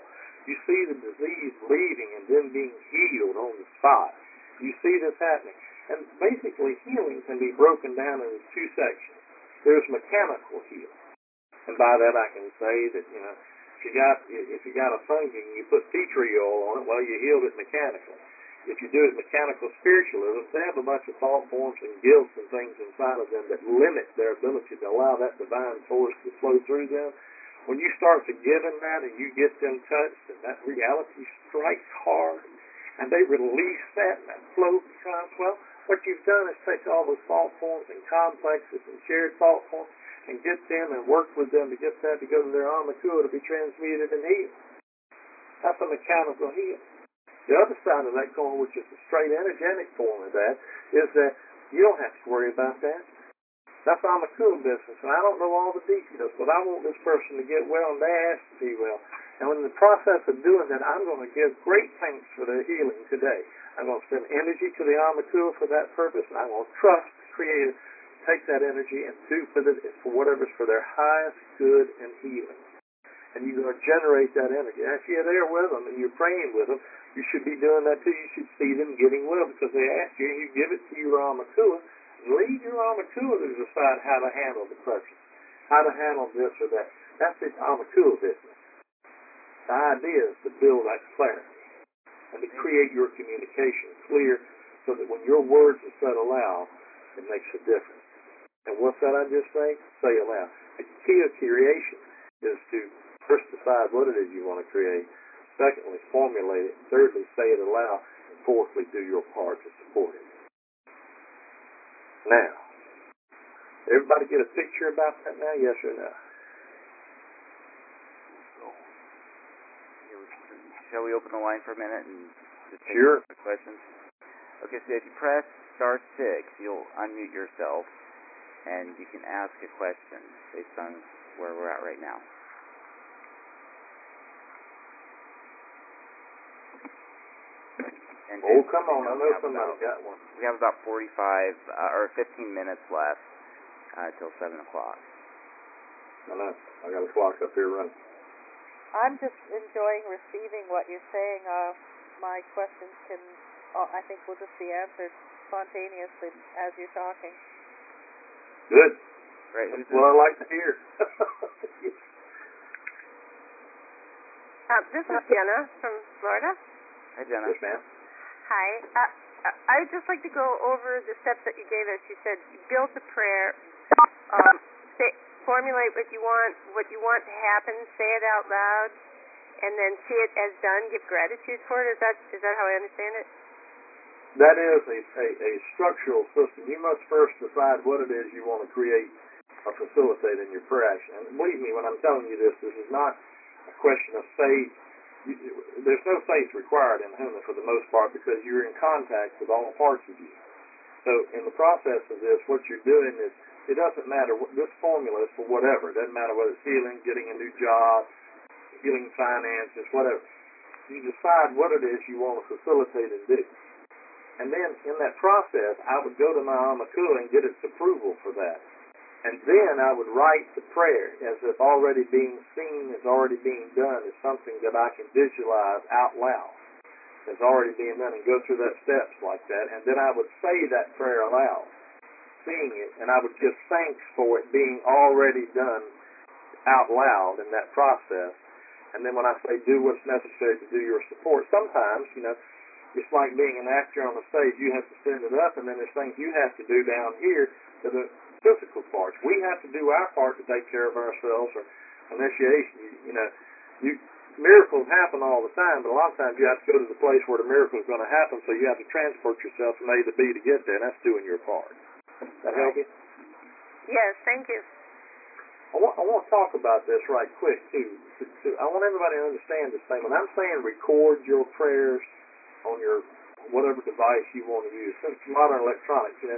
Speaker 3: You see the disease leaving and then being healed on the spot. You see this happening. And basically, healing can be broken down into two sections. There's mechanical healing. And by that I can say that, you know, if you got if you got a fungi and you put tea tree oil on it, well, you healed it mechanically. If you do it mechanical spiritualism, they have a bunch of thought forms and guilts and things inside of them that limit their ability to allow that divine force to flow through them. When you start to give them that and you get them touched and that reality strikes hard and they release that and that flow becomes, well, what you've done is take all those thought forms and complexes and shared thought forms and get them and work with them to get that to go to their Amakua to be transmuted and healed. That's a mechanical heal. The other side of that coin, which is the straight energetic form of that, is that you don't have to worry about that. That's Amakua business, and I don't know all the details, but I want this person to get well and they ask to be well. And in the process of doing that, I'm going to give great thanks for their healing today. I'm going to send energy to the Amakua for that purpose, and I'm going to trust the Creator, take that energy and do with it for whatever's for their highest good and healing. And you're going to generate that energy. And if you're there with them and you're praying with them, you should be doing that too. You should see them getting well because they ask you, and you give it to your Amakua. Leave your Amakua to decide how to handle the question, how to handle this or that. That's the Amakua business. The idea is to build that clarity and to create your communication clear so that when your words are said aloud, it makes a difference. And what's that I just say? Say aloud. The key of creation is to first decide what it is you want to create. Secondly, formulate it. Thirdly, say it aloud. And fourthly, do your part to support it. Now, everybody get a picture about that now, yes or no?
Speaker 1: Shall we open the line for a minute and just take
Speaker 3: Sure.
Speaker 1: the questions? Okay, so if you press star six, you'll unmute yourself, and you can ask a question based on where we're at right now. And
Speaker 3: Oh, come on, I know
Speaker 1: we have
Speaker 3: somebody
Speaker 1: about-
Speaker 3: got one.
Speaker 1: We have about forty-five uh, or fifteen minutes left uh, till seven o'clock.
Speaker 3: I know. I got a clock up here running.
Speaker 4: I'm just enjoying receiving what you're saying. Uh, my questions can, uh, I think, will just be answered spontaneously as you're talking.
Speaker 3: Good.
Speaker 1: Right.
Speaker 3: That's what I like to hear.
Speaker 5: Uh, this is Jenna from Florida.
Speaker 1: Hi, Jenna.
Speaker 3: Yes, ma'am.
Speaker 5: Hi. Uh, I would just like to go over the steps that you gave us. You said build the prayer, um, say, formulate what you want, what you want to happen, say it out loud, and then see it as done. Give gratitude for it. Is that is that how I understand it?
Speaker 3: That is a, a, a structural system. You must first decide what it is you want to create or facilitate in your prayer action. And believe me, when I'm telling you this, this is not a question of faith. You, there's no faith required in Huna for the most part because you're in contact with all parts of you. So in the process of this, what you're doing is, it doesn't matter, what, this formula is for whatever. It doesn't matter whether it's healing, getting a new job, healing finances, whatever. You decide what it is you want to facilitate and do. And then in that process, I would go to my Amakua and get its approval for that. And then I would write the prayer as if already being seen, as already being done, as something that I can visualize out loud, as already being done, and go through that steps like that. And then I would say that prayer aloud, seeing it, and I would give thanks for it being already done out loud in that process. And then when I say do what's necessary to do your support, sometimes, you know, it's like being an actor on the stage. You have to send it up, and then there's things you have to do down here to the physical parts. We have to do our part to take care of ourselves, or initiation. You, you know, you miracles happen all the time, but a lot of times you have to go to the place where the miracle is going to happen, so you have to transport yourself from A to B to get there, and that's doing your part. That help you?
Speaker 5: Yes. Thank you.
Speaker 3: I want, I want to talk about this right quick, too. To, to, I want everybody to understand this thing. When I'm saying record your prayers on your whatever device you want to use, since modern electronics, you know,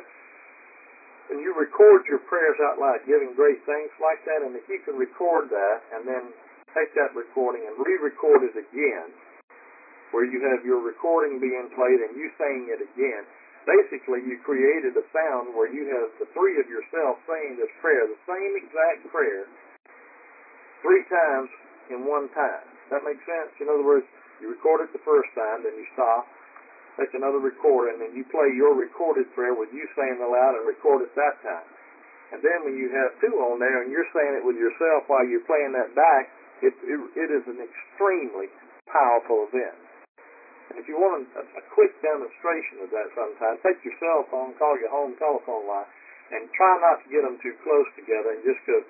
Speaker 3: when you record your prayers out loud, giving great things like that, and if you can record that and then take that recording and re-record it again, where you have your recording being played and you saying it again, basically you created a sound where you have the three of yourself saying this prayer, the same exact prayer, three times in one time. That makes sense? In other words, you record it the first time, then you stop, take another recorder, and then you play your recorded prayer with you saying it aloud and record it that time. And then when you have two on there and you're saying it with yourself while you're playing that back, it, it, it is an extremely powerful event. And if you want a, a quick demonstration of that sometime, take your cell phone, call your home telephone line, and try not to get them too close together and just go,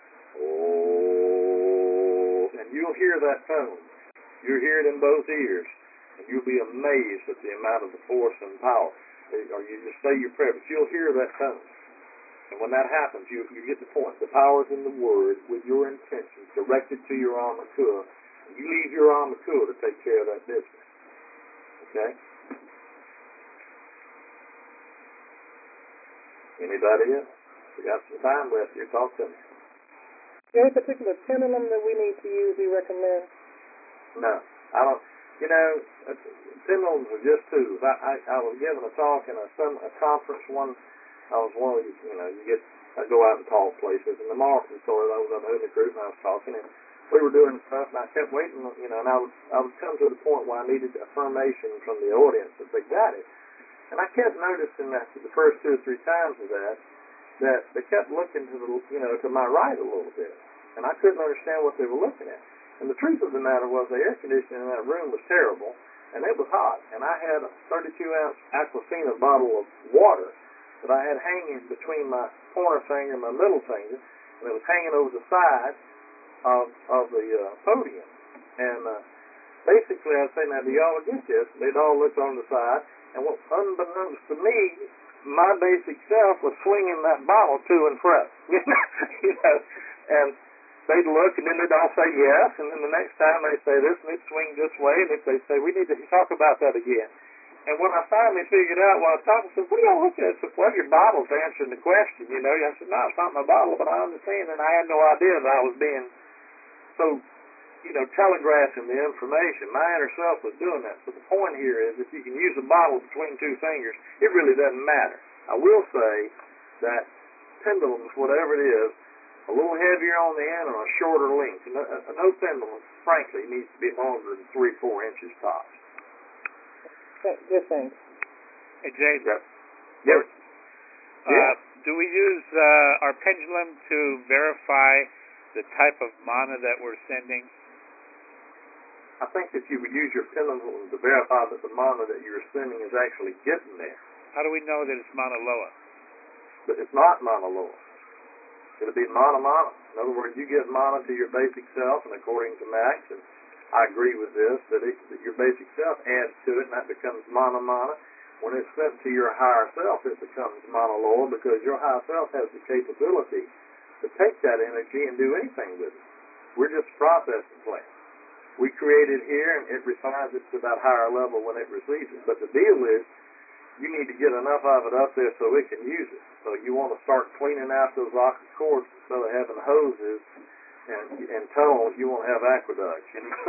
Speaker 3: oh, and you'll hear that tone. You'll hear it in both ears, and you'll be amazed at the amount of the force and power. Or you just say your prayer, but you'll hear that tone. And when that happens, you, you get the point. The power's in the Word with your intentions directed to your Amakuh. You leave your Amakuh to take care of that business. Okay? Anybody else? We got some time left here. Talk to me.
Speaker 2: Any particular pendulum that we need to use, you recommend?
Speaker 3: No. I don't. You know, pendulums are just tools. I, I, I was giving a talk in a, some, a conference one. I was one of these, you know, you get, I go out and talk places. In the Marlton store, I was on the Holy group and I was talking, and we were doing stuff, and I kept waiting, you know, and I would, I would come to the point where I needed affirmation from the audience that they got it. And I kept noticing that the first two or three times of that, that they kept looking to the, you know, to my right a little bit. And I couldn't understand what they were looking at. And the truth of the matter was the air conditioning in that room was terrible, and it was hot. And I had a thirty-two ounce Aquafina bottle of water that I had hanging between my pointer finger and my middle finger, and it was hanging over the side of, of the uh, podium. And uh, basically I say, now do y'all get this? They'd all looked on the side, and what, unbeknownst to me, my basic self was swinging that bottle to and fro. You know, and they'd look, and then they'd all say yes, and then the next time they'd say this, and they'd swing this way, and they'd say, we need to talk about that again. And when I finally figured out while I was talking, I said, what are y'all looking at? I said, well, your bottle's answering the question, you know. I said, no, it's not my bottle, but I understand, and I had no idea that I was being so, you know, telegraphing the information. My inner self was doing that. So the point here is, if you can use a bottle between two fingers, it really doesn't matter. I will say that pendulums, whatever it is, a little heavier on the end or a shorter length. No, no pendulum, frankly, needs to be longer than three, four inches tops.
Speaker 2: Good thing.
Speaker 6: Hey, James.
Speaker 3: Yep. Yep.
Speaker 6: Uh,
Speaker 3: yeah.
Speaker 6: Do we use uh, our pendulum to verify the type of mana that we're sending?
Speaker 3: I think that you would use your pendulum to verify that the mana that you're sending is actually getting there.
Speaker 6: How do we know that it's mana loa?
Speaker 3: But it's not mana loa. It'll be mana mana. In other words, you get mana to your basic self, and according to Max, and I agree with this, that, it, that your basic self adds to it, and that becomes mana mana. When it's sent to your higher self, it becomes mana loa, because your higher self has the capability to take that energy and do anything with it. We're just a processing plant. We create it here, and it refines it to that higher level when it receives it. But the deal is, you need to get enough of it up there so it can use it. So you want to start cleaning out those aqua cords instead of having hoses and, and tunnels. You want to have aqueducts, you know.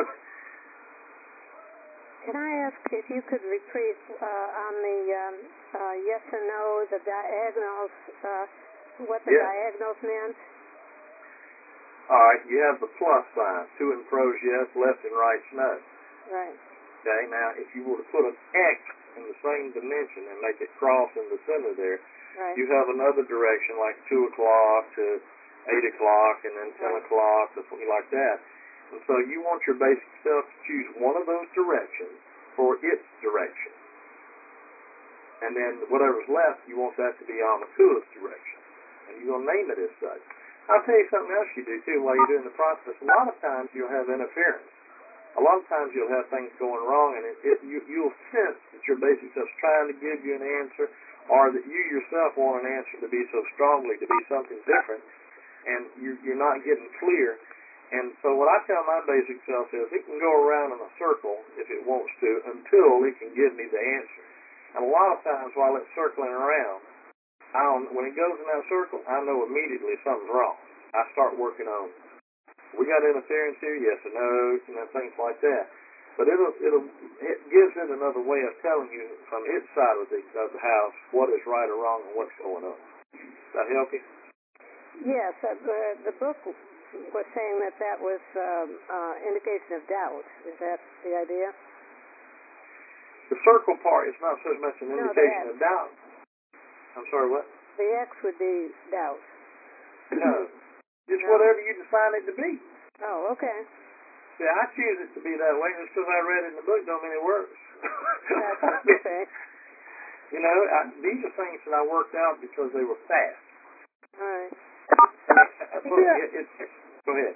Speaker 5: Can I ask if you could repeat uh, on the um, uh, yes or no, the diagonals, uh, what the
Speaker 3: yes.
Speaker 5: diagonals meant?
Speaker 3: All right, you have the plus sign, to and fro's yes, left and right's no.
Speaker 5: Right.
Speaker 3: Okay, now if you were to put an X in the same dimension and make it cross in the center there,
Speaker 5: right.
Speaker 3: you have another direction like two o'clock to eight o'clock and then ten
Speaker 5: right.
Speaker 3: o'clock to something like that. And so you want your basic self to choose one of those directions for its direction. And then whatever's left, you want that to be Amakuh's direction. And you're going to name it as such. I'll tell you something else you do, too, while you're doing the process. A lot of times you'll have interference. A lot of times you'll have things going wrong, and it, it, you, you'll sense that your basic self's trying to give you an answer, or that you yourself want an answer to be so strongly, to be something different, and you, you're not getting clear. And so what I tell my basic self is, it can go around in a circle, if it wants to, until it can give me the answer. And a lot of times while it's circling around, I don't, when it goes in that circle, I know immediately something's wrong. I start working on, we got interference here, yes or no, you know, things like that. But it'll, it'll, it gives it another way of telling you from its side of the, of the house what is right or wrong and what's going on. Does that help you?
Speaker 5: Yes, uh, the, the book was saying that that was um, uh, indication of doubt. Is that the idea?
Speaker 3: The circle part is not so much an
Speaker 5: No, the
Speaker 3: indication
Speaker 5: X.
Speaker 3: of doubt. I'm sorry, what?
Speaker 5: The X would be doubt.
Speaker 3: No. Just
Speaker 5: No.
Speaker 3: whatever you define it to be.
Speaker 5: Oh, okay.
Speaker 3: Yeah, I choose it to be that way. Just because I read it in the book don't mean it works.
Speaker 5: Gotcha. Okay.
Speaker 3: You know, I, these are things that I worked out because they were fast.
Speaker 5: All right.
Speaker 3: Look, it, it, it, go ahead.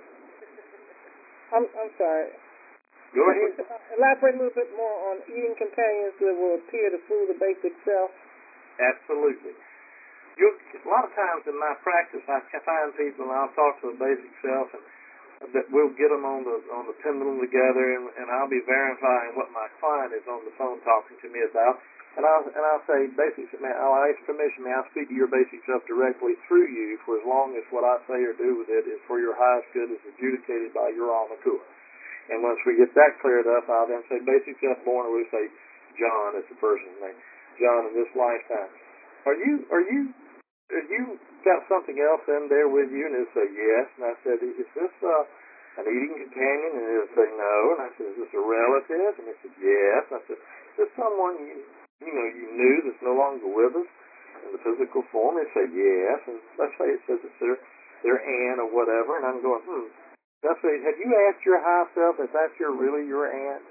Speaker 2: I'm, I'm sorry.
Speaker 3: Go ahead.
Speaker 2: Elaborate a little bit more on eating companions that will appear to fool the basic self.
Speaker 3: Absolutely. You'll, a lot of times in my practice, I can find people and I'll talk to the basic self, and that we'll get them on the on the pendulum together, and, and I'll be verifying what my client is on the phone talking to me about, and I'll and I'll say, basic, man, I'll ask permission, may I speak to your basic self directly through you for as long as what I say or do with it is for your highest good, is adjudicated by your Almakua. And once we get that cleared up, I'll then say, basic self born, or we say, John is the person's name. John, in this lifetime, are you are you have you got something else in there with you? And he'll say, yes. And I said, is this uh, an eating companion? And he'll say, no. And I said, is this a relative? And he said, yes. And I said, is this someone you, you know, you knew that's no longer with us in the physical form? He'll say, yes. And let's say it says it's their, their aunt or whatever. And I'm going, hmm. And I say, have you asked your high self if that's your, really your aunt?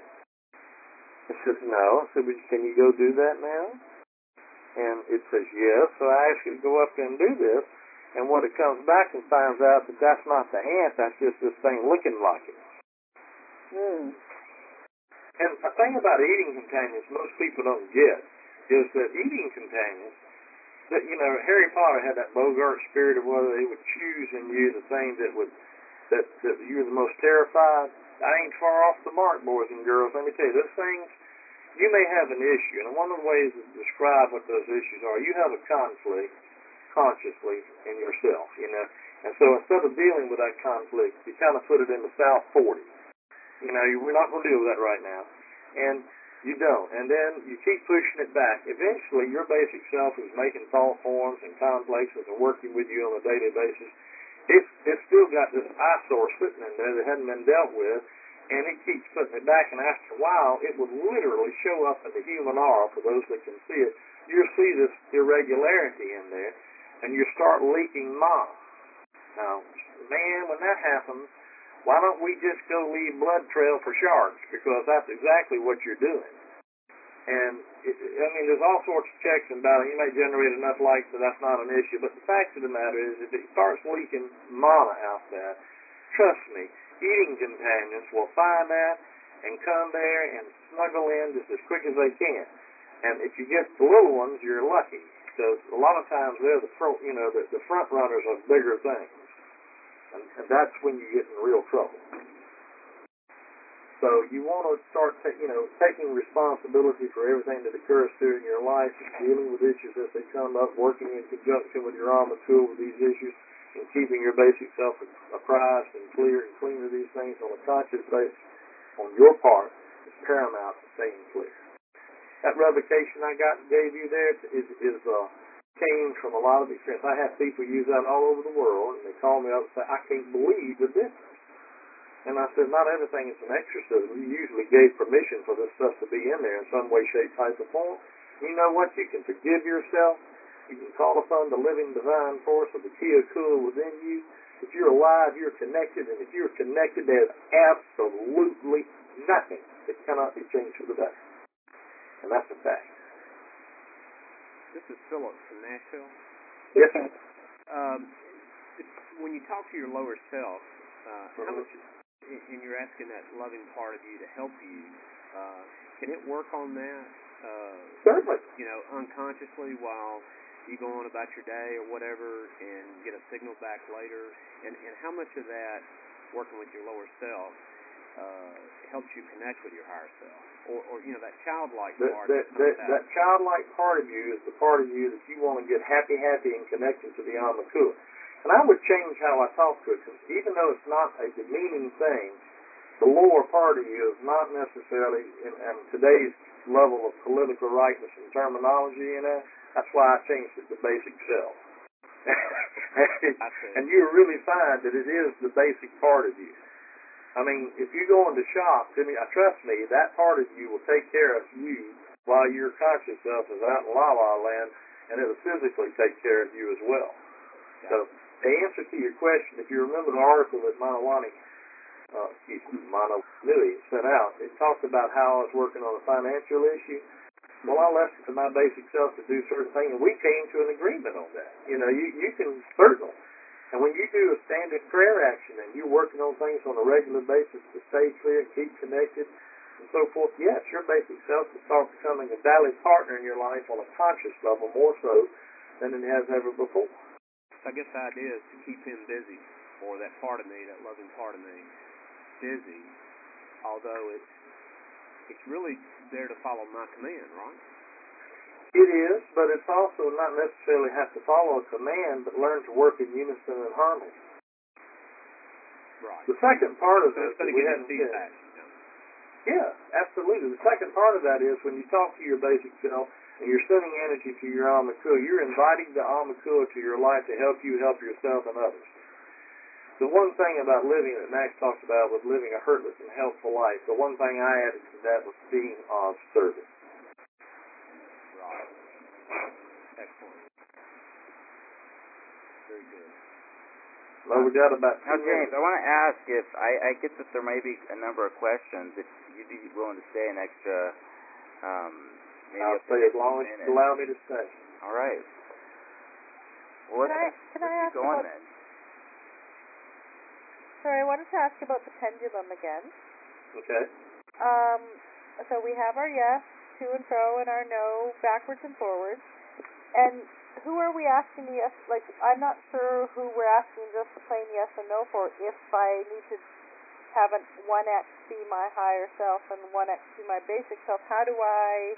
Speaker 3: He says, no. I said, well, can you go do that now? And it says yes, so I ask you to go up there and do this, and what it comes back and finds out that that's not the ant, that's just this thing looking like it.
Speaker 2: Mm.
Speaker 3: And the thing about eating companions most people don't get is that eating companions, that, you know, Harry Potter had that Bogart spirit of whether they would choose in you the thing that would, that, that you're the most terrified. I ain't far off the mark, boys and girls. Let me tell you, those things, you may have an issue, and one of the ways to describe what those issues are, you have a conflict consciously in yourself, you know. And so instead of dealing with that conflict, you kind of put it in the South forty. You know, you, we're not going to deal with that right now. And you don't. And then you keep pushing it back. Eventually, your basic self is making thought forms and complexes and working with you on a daily basis. It's, it's still got this eyesore sitting in there that hadn't been dealt with, and it keeps putting it back, and after a while, it will literally show up in the human aura, for those that can see it. You'll see this irregularity in there, and you start leaking mana. Now, man, when that happens, why don't we just go leave blood trail for sharks? Because that's exactly what you're doing. And, it, I mean, there's all sorts of checks and balances. You may generate enough light so that's not an issue, but the fact of the matter is, if it starts leaking mana out there, trust me, eating companions will find that and come there and snuggle in just as quick as they can. And if you get the little ones, you're lucky, because a lot of times they're the front, you know, the, the front runners of bigger things, and, and that's when you get in real trouble. So you want to start, ta- you know, taking responsibility for everything that occurs through in your life, dealing with issues as they come up, working in conjunction with your alma tool with these issues, and keeping your basic self apprised and clear and clean of these things on a conscious basis on your part is paramount to staying clear. That revocation I got gave you there is, is uh, came from a lot of experience. I have people use that all over the world, and they call me up and say, I can't believe the difference. And I said, not everything is an exorcism. You usually gave permission for this stuff to be in there in some way, shape, type, or form. You know what? You can forgive yourself. You can call upon the living divine force of the Kiyokua within you. If you're alive, you're connected, and if you're connected, there's absolutely nothing that cannot be changed for the better. And that's a fact.
Speaker 7: This is Philip from Nashville.
Speaker 3: Yes, sir.
Speaker 7: Um, it's, when you talk to your lower self, uh, how much, and you're asking that loving part of you to help you, uh, can it work on that? Uh,
Speaker 3: Certainly.
Speaker 7: You know, unconsciously while you go on about your day or whatever, and get a signal back later, and, and how much of that working with your lower self uh, helps you connect with your higher self, or, or you know, that childlike
Speaker 3: that,
Speaker 7: part.
Speaker 3: That, that, that childlike part of you is the part of you that you want to get happy, happy, and connected to the Almakua. And I would change how I talk to it, because even though it's not a demeaning thing, the lower part of you is not necessarily, in, in today's level of political rightness and terminology, you know, that's why I changed it to basic self.
Speaker 7: I see.
Speaker 3: And you really find that it is the basic part of you. I mean, if you go into shop, I mean, trust me, that part of you will take care of you while your conscious self is out in La La Land, and it'll physically take care of you as well.
Speaker 7: Yeah.
Speaker 3: So, the answer to your question, if you remember the article that Manawani, uh, excuse me, Mano Nui sent out, it talked about how I was working on a financial issue. Well, I left it to my basic self to do certain things, and we came to an agreement on that. You know, you, you can certainly. And when you do a standard prayer action and you're working on things on a regular basis to stay clear, keep connected, and so forth, yes, your basic self will start becoming a valid partner in your life on a conscious level more so than it has ever before.
Speaker 7: So I guess the idea is to keep him busy, or that part of me, that loving part of me, busy, although it's it's really there to follow my command, right?
Speaker 3: It is, but it's also not necessarily have to follow a command, but learn to work in unison and harmony.
Speaker 7: Right.
Speaker 3: The second part of
Speaker 7: So
Speaker 3: this
Speaker 7: instead
Speaker 3: that
Speaker 7: of
Speaker 3: we
Speaker 7: getting
Speaker 3: haven't
Speaker 7: feedback.
Speaker 3: said, yeah, absolutely. The second part of that is when you talk to your basic self and you're sending energy to your Alma Kua, you're inviting the Alma Kua to your life to help you help yourself and others. The one thing about living that Max talked about was living a hurtless and healthful life. The one thing I added to that was being of service.
Speaker 7: Right. Excellent. Very good.
Speaker 3: Well, we got about
Speaker 1: Now,
Speaker 3: two
Speaker 1: James,
Speaker 3: minutes.
Speaker 1: I want to ask if I, I get that there may be a number of questions. If you'd be willing to stay an extra, um, maybe
Speaker 3: I'll
Speaker 1: up to
Speaker 3: stay as long as
Speaker 1: minutes.
Speaker 3: you allow me to stay.
Speaker 1: All right. Well,
Speaker 4: Can
Speaker 1: let's,
Speaker 4: I can
Speaker 1: let's
Speaker 4: I
Speaker 1: keep
Speaker 4: ask
Speaker 1: going
Speaker 4: about?
Speaker 1: then.
Speaker 4: Sorry, I wanted to ask about the pendulum again.
Speaker 3: Okay.
Speaker 4: Um, so we have our yes, to and fro, and our no, backwards and forwards. And who are we asking the yes? Like, I'm not sure who we're asking just the plain yes and no for. If I need to have an one X be my higher self and one X be my basic self, how do I,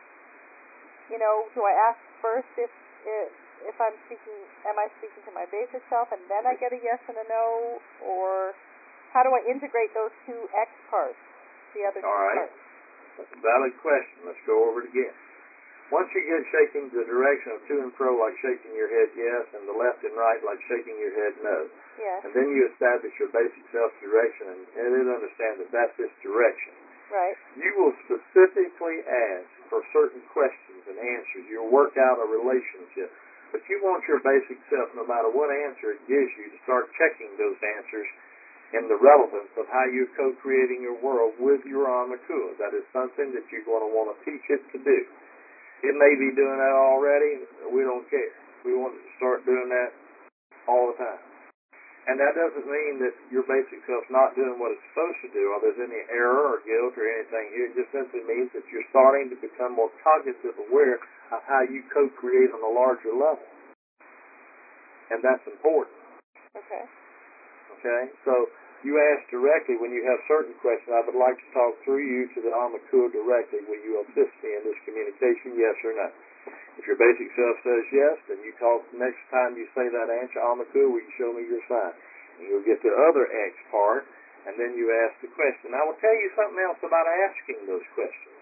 Speaker 4: you know, do I ask first if if, if I'm speaking, am I speaking to my basic self and then I get a yes and a no, or how do I integrate those two X parts, the other
Speaker 3: All
Speaker 4: two
Speaker 3: right.
Speaker 4: parts?
Speaker 3: That's a valid question. Let's go over it again. Once you get shaking the direction of to and fro, like shaking your head yes, and the left and right, like shaking your head no,
Speaker 4: Yes.
Speaker 3: and then you establish your basic self direction, and, and then understand that that's its direction.
Speaker 4: Right.
Speaker 3: You will specifically ask for certain questions and answers. You'll work out a relationship. But you want your basic self, no matter what answer it gives you, to start checking those answers and the relevance of how you're co-creating your world with your Alma Kua. That is something that you're going to want to teach it to do. It may be doing that already. We don't care. We want it to start doing that all the time. And that doesn't mean that your basic self's not doing what it's supposed to do, or there's any error or guilt or anything here. It just simply means that you're starting to become more cognitive aware of how you co-create on a larger level. And that's important.
Speaker 4: Okay.
Speaker 3: Okay? So you ask directly when you have certain questions, I would like to talk through you to the Alma Kua directly. Will you assist me in this communication, yes or no? If your basic self says yes, then you talk next time you say that answer, Alma Kua, will you show me your sign? And you'll get the other X part, and then you ask the question. I will tell you something else about asking those questions.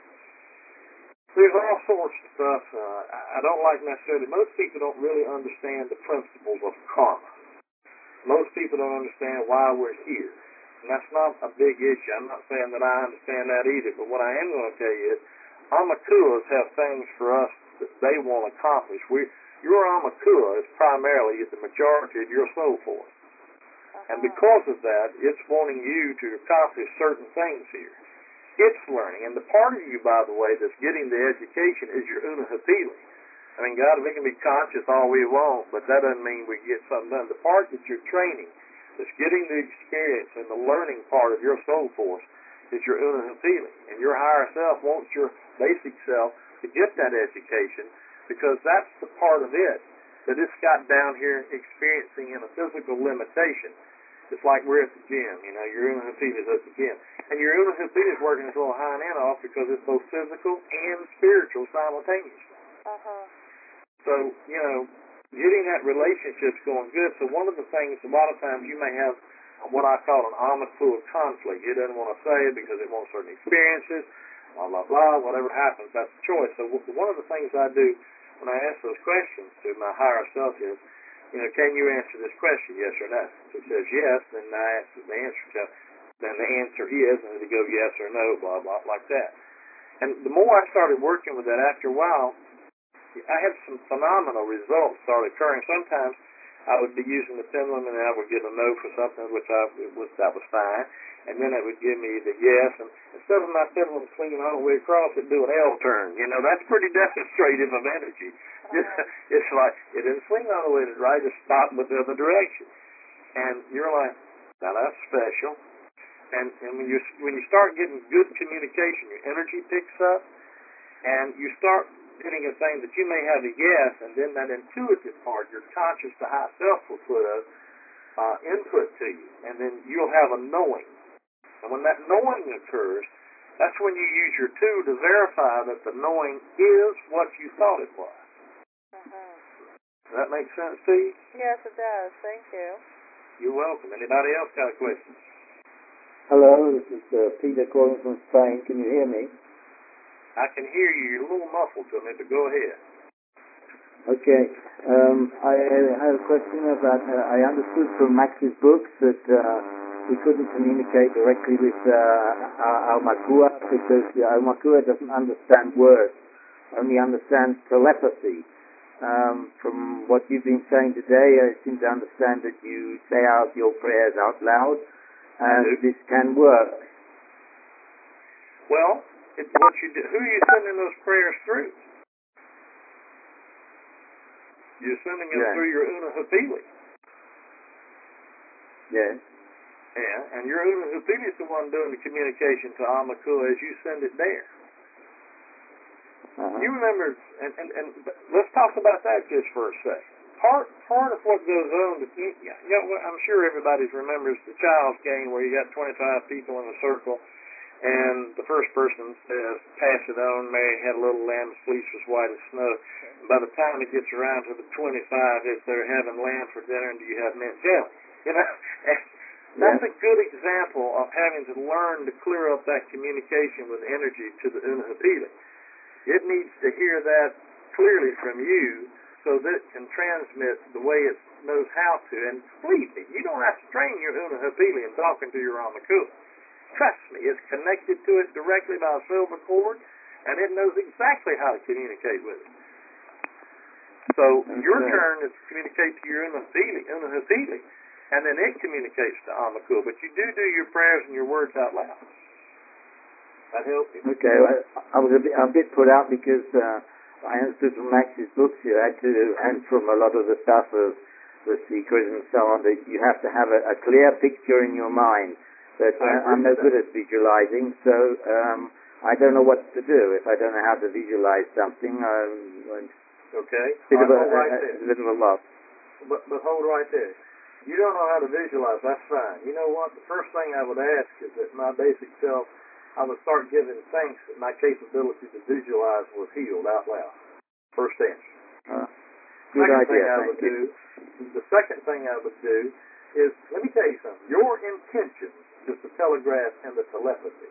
Speaker 3: There's all sorts of stuff. Uh, I don't like necessarily, most people don't really understand the principles of karma. Most people don't understand why we're here. And that's not a big issue. I'm not saying that I understand that either, but what I am going to tell you is Alma Kuas have things for us that they want to accomplish. We, your Alma Kua is primarily the majority of your soul force.
Speaker 4: Uh-huh.
Speaker 3: And because of that, it's wanting you to accomplish certain things here. It's learning. And the part of you, by the way, that's getting the education is your Unahapili. I mean, God, we can be conscious all we want, but that doesn't mean we get something done. The part that you're training, that's getting the experience and the learning part of your soul force, is your Unahapili. And your higher self wants your basic self to get that education, because that's the part of it that it's got down here experiencing in a physical limitation. It's like we're at the gym, you know, your Unahapili is at the gym. And your Unahapili is working its little hind end off because it's both physical and spiritual simultaneously.
Speaker 4: Uh-huh.
Speaker 3: So, you know, getting that relationship's going good. So one of the things, a lot of times you may have what I call an Alma Kua conflict. It doesn't want to say it because it wants certain experiences, blah, blah, blah. Whatever happens, that's the choice. So one of the things I do when I ask those questions to my higher self is, you know, can you answer this question, yes or no? If it says yes, then I ask the answer to, then the answer is, and it'll go yes or no, blah, blah, like that. And the more I started working with that, after a while, I had some phenomenal results start occurring. Sometimes I would be using the pendulum and I would get a no for something, which I was, that was fine. And then it would give me the yes, and instead of my pendulum swinging all the way across, it'd do an L turn. You know, that's pretty demonstrative of energy. Uh-huh. It's like, it didn't swing all the way to the right, it stopped with the other direction. And you're like, now that's special. And, and when you when you start getting good communication, your energy picks up, and you start getting a thing that you may have a yes, and then that intuitive part, your conscious, the high self will put a uh, input to you, and then you'll have a knowing. And when that knowing occurs, that's when you use your two to verify that the knowing is what you thought it was.
Speaker 4: Uh-huh.
Speaker 3: Does that make sense to you?
Speaker 4: Yes, it does. Thank you.
Speaker 3: You're welcome. Anybody else got a question?
Speaker 8: Hello, this is uh, Peter calling from Spain. Can you hear me?
Speaker 3: I can hear you. You're a little muffled to me, but go ahead.
Speaker 8: Okay. Um, I have a question about, uh, I understood from Max's books that uh, we couldn't communicate directly with uh, Aumakua because uh, Aumakua doesn't understand words, only understands telepathy. Um, from what you've been saying today, I seem to understand that you say out your prayers out loud, and this can work.
Speaker 3: Well, it's what you do. Who are you sending those prayers through? You're sending them
Speaker 8: yeah.
Speaker 3: through your Unahupili.
Speaker 8: Yes.
Speaker 3: Yeah, and your Unahupili is the one doing the communication to Aumakua as you send it there.
Speaker 8: Uh-huh.
Speaker 3: You remember, and, and, and let's talk about that just for a second. Part part of what goes on, you know, I'm sure everybody remembers the child's game where you got twenty-five people in a circle, and the first person says, pass it on. Mary had a little lamb's fleece was white as snow. And by the time it gets around to the twenty-five, if they're having lamb for dinner, and do you have mint jelly? You know, that's a good example of having to learn to clear up that communication with energy to the Unahupili. It needs to hear that clearly from you, so that it can transmit the way it knows how to. And believe me, you don't have to train your Unahupili in talking to your Aumakua. Trust me, it's connected to it directly by a silver cord, and it knows exactly how to communicate with it. So
Speaker 8: That's
Speaker 3: your
Speaker 8: right.
Speaker 3: turn is to communicate to your Unahupili, Unahupili, and then it communicates to Aumakua. But you do do your prayers and your words out loud. That help you?
Speaker 8: Okay, I, I was a bit, a bit put out because uh, I understood from Max's books you had to, and from a lot of the stuff of the secret and so on, that you have to have a, a clear picture in your mind. But uh, I'm no good at visualizing, so um, I don't know what to do if I don't know how to visualize something. Um,
Speaker 3: okay.
Speaker 8: Bit
Speaker 3: All
Speaker 8: of a,
Speaker 3: right, hold right
Speaker 8: a,
Speaker 3: there.
Speaker 8: a bit of a loss.
Speaker 3: But, but hold right there. You don't know how to visualize, that's fine. You know what? The first thing I would ask is that my basic self, I would start giving thanks that my capability to visualize was healed out loud. First answer.
Speaker 8: Uh, good
Speaker 3: second
Speaker 8: idea,
Speaker 3: thing I
Speaker 8: thank
Speaker 3: would
Speaker 8: you.
Speaker 3: do, the second thing I would do is, let me tell you something. Your intention is the telegraph and the telepathy.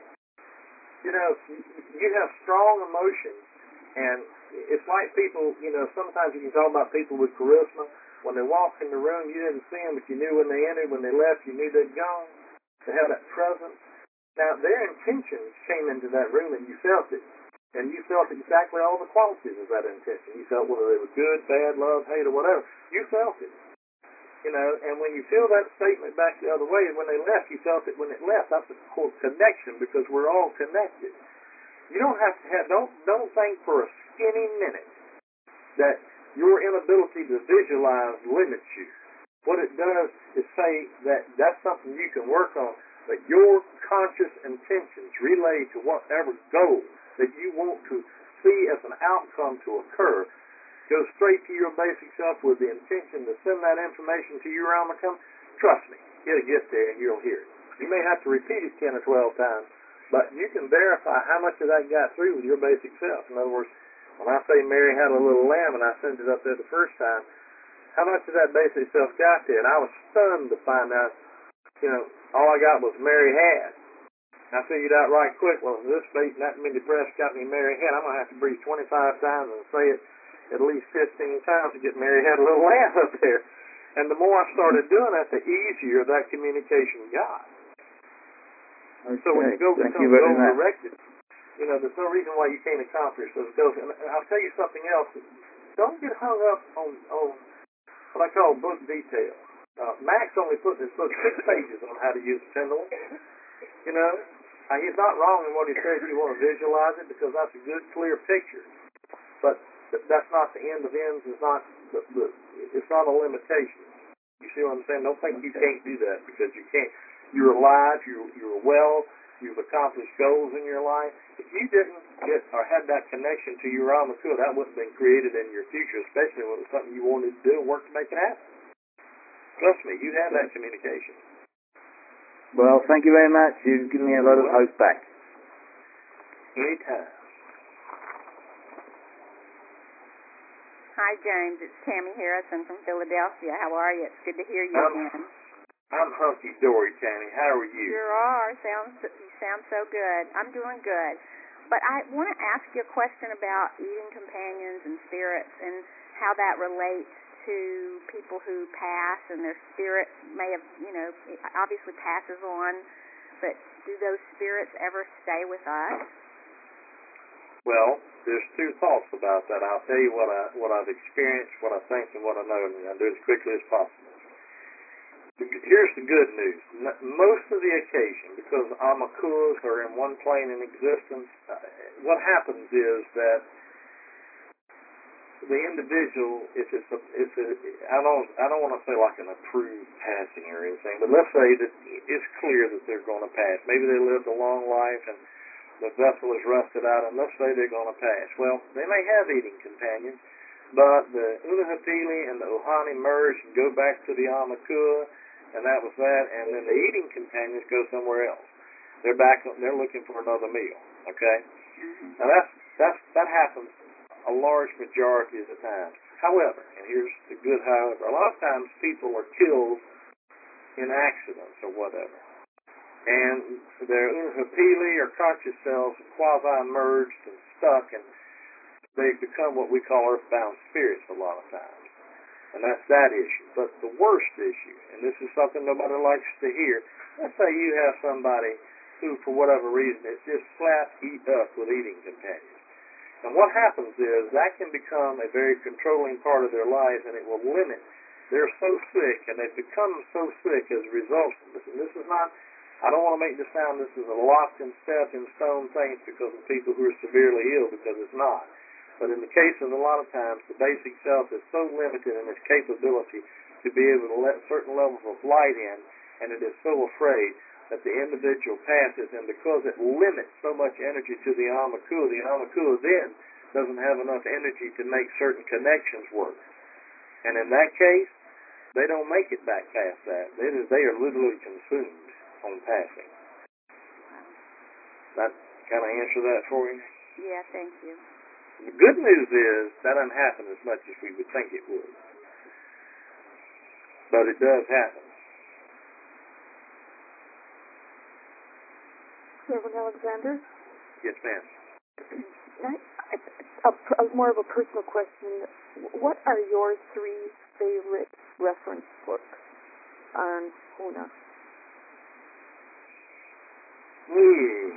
Speaker 3: You know, you have strong emotions, and it's like people, you know, sometimes you can talk about people with charisma. When they walk in the room, you didn't see them, but you knew when they entered, when they left, you knew they'd gone. They have that presence. Now, their intentions came into that room, and you felt it. And you felt exactly all the qualities of that intention. You felt whether they were good, bad, love, hate, or whatever. You felt it. You know, and when you feel that statement back the other way, when they left, you felt it when it left. That's a core connection, because we're all connected. You don't have to have, don't, don't think for a skinny minute that your inability to visualize limits you. What it does is say that that's something you can work on, but your conscious intentions relay to whatever goal that you want to see as an outcome to occur. Go straight to your basic self with the intention to send that information to your Aumakua. Trust me, it'll get there and you'll hear it. You may have to repeat it ten or twelve times, but you can verify how much of that got through with your basic self. In other words, when I say Mary had a little lamb and I sent it up there the first time, how much of that basic self got there? And I was stunned to find out, you know, all I got was Mary had. I figured out right quick, well, if this bait and that many breaths got me Mary had, I'm going to have to breathe twenty-five times and say it at least fifteen times to get Mary had a little lamb up there. And the more I started doing that, the easier that communication got.
Speaker 8: Okay,
Speaker 3: So when you go
Speaker 8: thank
Speaker 3: become
Speaker 8: you very much.
Speaker 3: goal-directed, you know, there's no reason why you can't accomplish those goals. And I'll tell you something else. Don't get hung up on, on what I call book details. Uh, Max only put in his book six pages on how to use a pendulum. You know, uh, he's not wrong in what he says. You want to visualize it because that's a good, clear picture. But th- that's not the end of ends. It's not the, the it's not a limitation. You see what I'm saying? Don't think you can't do that because you can't. You're alive. You're you're well. You've accomplished goals in your life. If you didn't get or had that connection to your Ramakua, that wouldn't have been created in your future, especially when it's something you wanted to do and work to make it happen. Trust me, you have that communication.
Speaker 8: Well, thank you very much. You've given me a lot of hope back.
Speaker 3: Anytime.
Speaker 9: Hi, James. It's Tammy Harrison from Philadelphia. How are you? It's good to hear you
Speaker 3: Um,
Speaker 9: again.
Speaker 3: I'm hunky-dory, Tammy. How are you?
Speaker 9: Sure are. Sounds you sound so good. I'm doing good. But I want to ask you a question about eating companions and spirits and how that relates to people who pass and their spirit may have, you know, obviously passes on, but do those spirits ever stay with us?
Speaker 3: Well, there's two thoughts about that. I'll tell you what I what I've experienced, what I think, and what I know, and I'll do it as quickly as possible. Here's the good news. Most of the occasion, because Amakuas are in one plane in existence, uh, what happens is that the individual, if it's a, if it, I don't, I don't want to say like an approved passing or anything, but let's say that it's clear that they're going to pass. Maybe they lived a long life and the vessel is rusted out, and let's say they're going to pass. Well, they may have eating companions, but the Unuhipili and the Ohani merge and go back to the Amakua, and that was that, and then the eating companions go somewhere else. They're back, they're looking for another meal, okay? Mm-hmm. Now that's, that's, that happens a large majority of the time. However, and here's the good however, a lot of times people are killed in accidents or whatever. And their Unuhipili or conscious cells are quasi-merged and stuck, and they become what we call earthbound spirits a lot of times. And that's that issue. But the worst issue, and this is something nobody likes to hear, let's say you have somebody who, for whatever reason, is just flat eat up with eating companions. And what happens is that can become a very controlling part of their lives, and it will limit. They're so sick, and they've become so sick as a result of this. And this is not, I don't want to make this sound this is a locked and set in stone thing because of people who are severely ill, because it's not. But in the case of a lot of times, the basic self is so limited in its capability to be able to let certain levels of light in, and it is so afraid that the individual passes, and because it limits so much energy to the Amakua, the Amakua then doesn't have enough energy to make certain connections work. And in that case, they don't make it back past that. They, they are literally consumed on passing. That kind of answer that for you?
Speaker 9: Yeah, thank you.
Speaker 3: The good news is that doesn't happen as much as we would think it would. But it does happen.
Speaker 10: Reverend Alexander?
Speaker 3: Yes, ma'am.
Speaker 10: I, a, a, more of a personal question. What are your three favorite reference books on Huna?
Speaker 3: Hmm.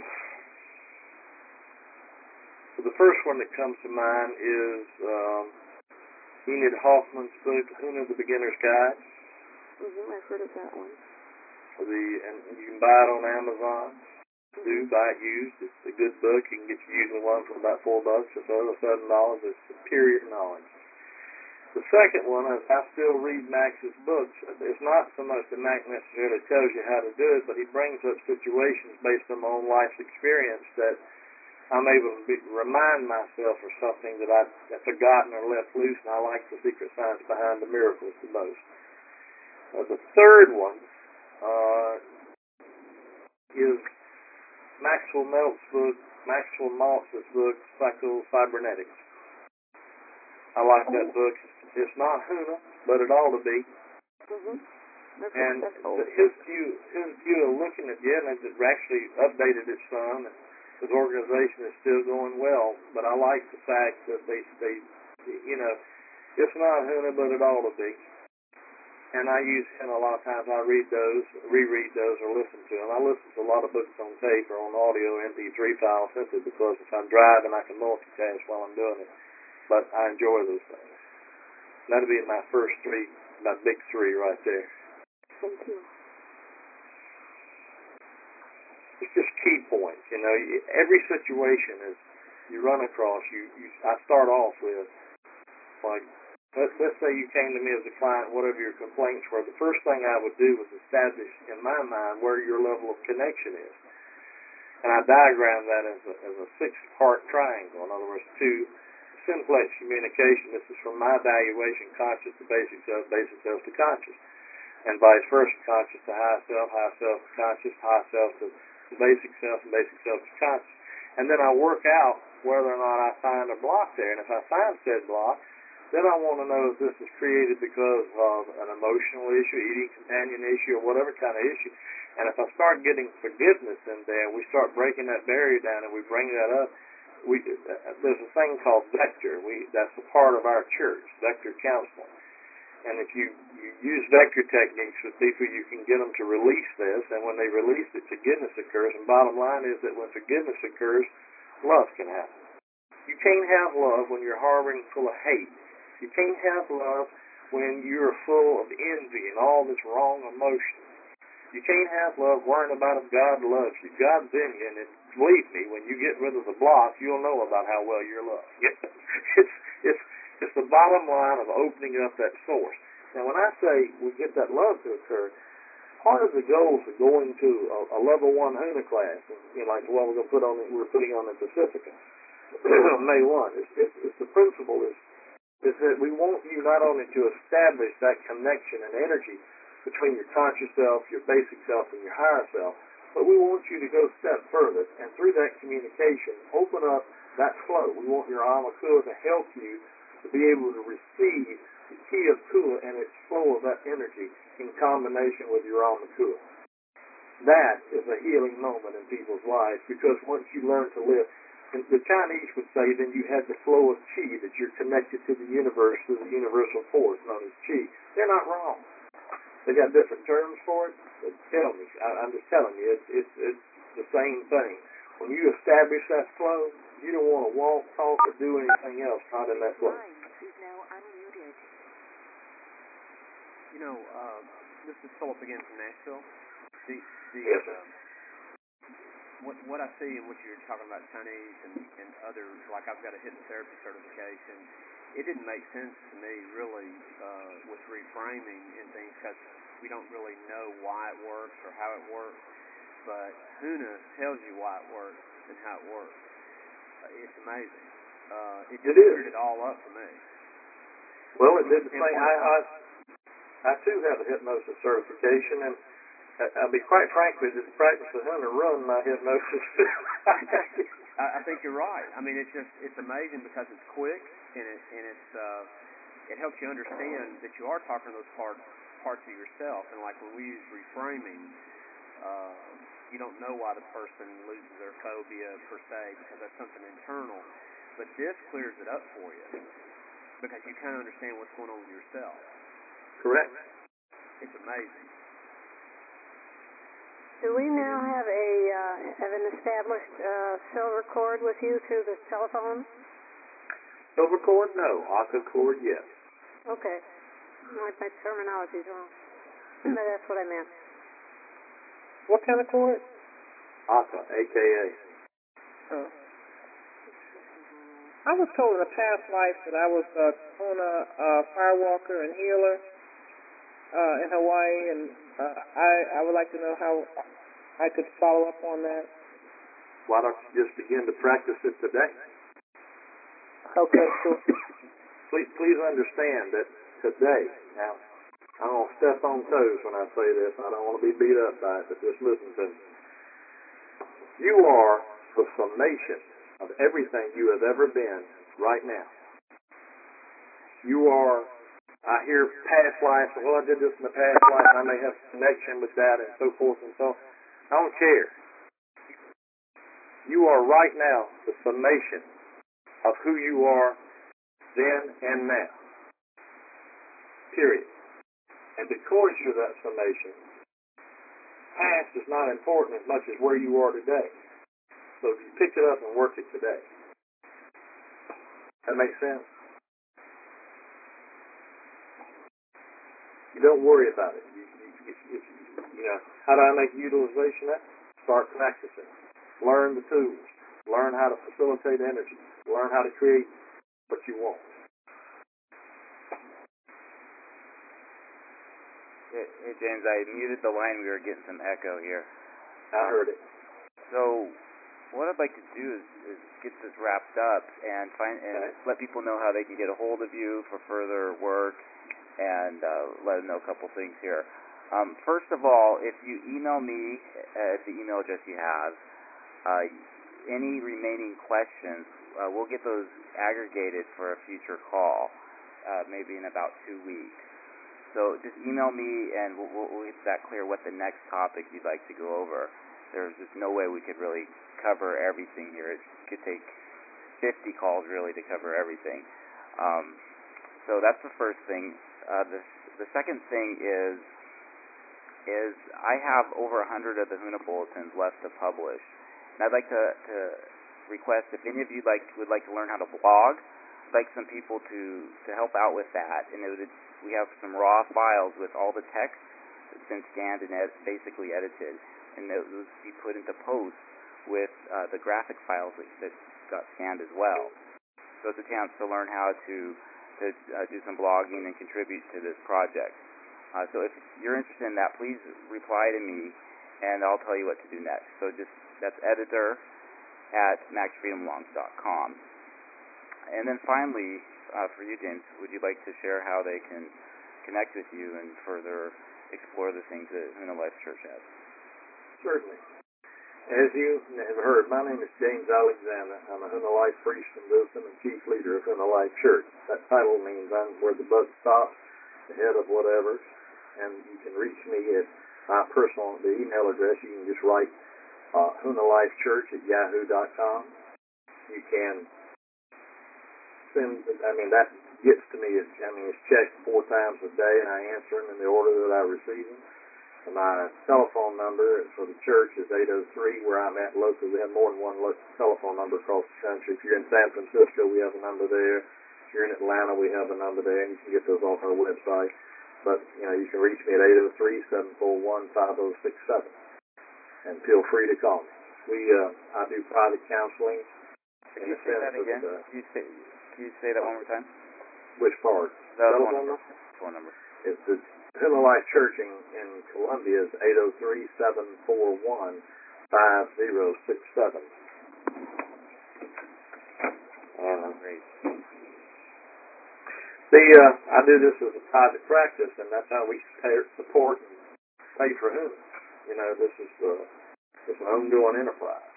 Speaker 3: The first one that comes to mind is um, Enid Hoffman's book, Huna the Beginner's Guide.
Speaker 10: Mm-hmm, I've heard of that one.
Speaker 3: The, and you can buy it on Amazon. Mm-hmm. Do buy it used. It's a good book. You can get usually one for about four bucks. It's over seven dollars. It's superior knowledge. The second one is I still read Max's books. It's not so much that Max necessarily tells you how to do it, but he brings up situations based on my own life's experience that I'm able to be, remind myself of something that I've forgotten or left loose, and I like the secret science behind the miracles the most. Uh, the third one uh, is Maxwell Maltz's book, Maxwell Maltz's book, Psycho-Cybernetics. I like that book. It's not Huna, but it ought to be.
Speaker 10: Mm-hmm.
Speaker 3: And his view, his view of looking at, yeah, and it actually updated it some, and his organization is still going well, but I like the fact that they they You know, it's not Huna, but it ought to be. And I use him a lot of times. I read those, reread those, or listen to them. I listen to a lot of books on tape or on audio M P three files simply because if I'm driving, I can multitask while I'm doing it. But I enjoy those things. That'll be my first three, my big three right there.
Speaker 10: Thank you.
Speaker 3: It's just key points, you know. Every situation is you run across. You, you I start off with like. Let's, let's say you came to me as a client, whatever your complaints were. The first thing I would do was establish in my mind where your level of connection is. And I diagram that as a, as a six-part triangle. In other words, two, simplex communication. This is from my evaluation, conscious to basic self, basic self to conscious. And vice versa, conscious to high self, high self to conscious, high self to, to basic self, and basic self to conscious. And then I work out whether or not I find a block there. And if I find said block, then I want to know if this is created because of an emotional issue, eating companion issue, or whatever kind of issue. And if I start getting forgiveness in there, we start breaking that barrier down and we bring that up. We uh, there's a thing called Vector. We that's a part of our church, Vector Counseling. And if you, you use Vector techniques with people, you can get them to release this. And when they release it, forgiveness occurs. And bottom line is that when forgiveness occurs, love can happen. You can't have love when you're harboring full of hate. You can't have love when you're full of envy and all this wrong emotion. You can't have love worrying about if God loves you. God's in you, and it, believe me, when you get rid of the block, you'll know about how well you're loved. it's it's it's the bottom line of opening up that source. Now, when I say we get that love to occur, part of the goals of going to a, a level one Huna class, and, you know, like the one we're going to put on, we're putting on the Pacifica, May first, it's, it's, it's the principle is. is that we want you not only to establish that connection and energy between your conscious self, your basic self, and your higher self, but we want you to go a step further, and through that communication, open up that flow. We want your Amakua to help you to be able to receive the key of Kua and its flow of that energy in combination with your Amakua. That is a healing moment in people's lives, because once you learn to live, and the Chinese would say, then you have the flow of Qi, that you're connected to the universe, to the universal force known as Qi. They're not wrong. They got different terms for it, but tell me, I, I'm just telling you, it's, it's, it's the same thing. When you establish that flow, you don't want to walk, talk, or do anything else not in that flow.
Speaker 7: You know, uh, this is Philip again from Nashville. The, the,
Speaker 3: yes, sir.
Speaker 7: Um, What, what I see and what you're talking about Chinese and, and others, like I've got a hypnotherapy certification, it didn't make sense to me really uh, with reframing and things because we don't really know why it works or how it works. But Huna tells you why it works and how it works. Uh, it's amazing. Uh, it just
Speaker 3: it
Speaker 7: cleared it all up for me.
Speaker 3: Well, it did the same. I, I, I too have a hypnosis certification, and I'll be quite frank with you, the practice of Huna ruined my hypnosis.
Speaker 7: I, I think you're right. I mean, it's just, it's amazing because it's quick, and it, and it's, uh, it helps you understand that you are talking to those parts, parts of yourself. And like when we use reframing, uh, you don't know why the person loses their phobia per se, because that's something internal. But this clears it up for you, because you kind of understand what's going on with yourself.
Speaker 3: Correct.
Speaker 7: It's amazing.
Speaker 5: Do we now have a uh, have an established uh, silver cord with you through the telephone?
Speaker 3: Silver cord, no. Aka cord, yes.
Speaker 5: Okay. My, my terminology's wrong, but that's what I meant.
Speaker 2: What kind of cord?
Speaker 3: Aka, A K A.
Speaker 2: Oh. I was told in a past life that I was a Kona uh, firewalker and healer uh, in Hawaii, and uh, I I would like to know how I could follow up on that.
Speaker 3: Why don't you just begin to practice it today?
Speaker 2: Okay, sure.
Speaker 3: Please, please understand that today, now, I don't want to step on toes when I say this. I don't want to be beat up by it, but just listen to me. You are the summation of everything you have ever been right now. You are, I hear past lives, well, I did this in the past life, and I may have a connection with that, and so forth and so on. I don't care. You are right now the summation of who you are then and now. Period. And because you're that summation, past is not important as much as where you are today. So if you pick it up and work it today. That makes sense? You don't worry about it. You, you, if, if, you know, how do I make utilization of that? Start practicing. Learn the tools. Learn how to facilitate energy. Learn how to create what you want.
Speaker 1: Hey, hey James, I muted the line. We were getting some echo here.
Speaker 3: I heard it.
Speaker 1: So, what I'd like to do is, is get this wrapped up and find and
Speaker 3: Okay.
Speaker 1: let people know how they can get a hold of you for further work, and uh, let them know a couple things here. Um, first of all, if you email me at the email address you have, uh, any remaining questions, uh, we'll get those aggregated for a future call, uh, maybe in about two weeks. So just email me, and we'll, we'll, we'll get that clear what the next topic you'd like to go over. There's just no way we could really cover everything here. It could take fifty calls really to cover everything. Um, so that's the first thing. Uh, the the second thing is is I have over a hundred of the HUNA bulletins left to publish, and I'd like to, to request if any of you like would like to learn how to blog, I'd like some people to to help out with that. And it would, we have some raw files with all the text that's been scanned and ed- basically edited, and those will be put into post with uh, the graphic files that, that got scanned as well. So it's a chance to learn how to to uh, do some blogging and contribute to this project. Uh, so if you're interested in that, please reply to me, and I'll tell you what to do next. So just that's editor at max freedom longs dot com. And then finally, uh, for you, James, would you like to share how they can connect with you and further explore the things that HUNA Life Church has?
Speaker 3: Certainly. As you have heard, my name is James Alexander. I'm a HUNA Life priest from Wilson and chief leader of HUNA Life Church. That title means I'm where the buck stops, the head of whatever. And you can reach me at my personal, the email address. You can just write uh, HUNA Life Church at yahoo dot com. You can send, I mean, that gets to me, it's, I mean, it's checked four times a day, and I answer them in the order that I receive them. And my telephone number for the church is eight oh three, where I'm at locally. We have more than one lo- telephone number across the country. If you're in San Francisco, we have a number there. If you're in Atlanta, we have a number there, and you can get those off our website. But, you know, you can reach me at eight oh three, seven four one, five oh six seven. And feel free to call me. We, uh, I do private counseling.
Speaker 1: Can you say that again?
Speaker 3: Uh,
Speaker 1: Can you say, can you say that one more time?
Speaker 3: which part?
Speaker 1: The
Speaker 3: Telephone
Speaker 1: phone
Speaker 3: number?
Speaker 1: Phone number.
Speaker 3: It's the HUNA Life Church in, in Columbia is eight oh three, seven four one, five oh six seven. Uh,
Speaker 1: Great.
Speaker 3: the, uh, I do this as a private practice, and that's how we pay, support and pay for HUNA. You know, this is uh, it's an ongoing enterprise.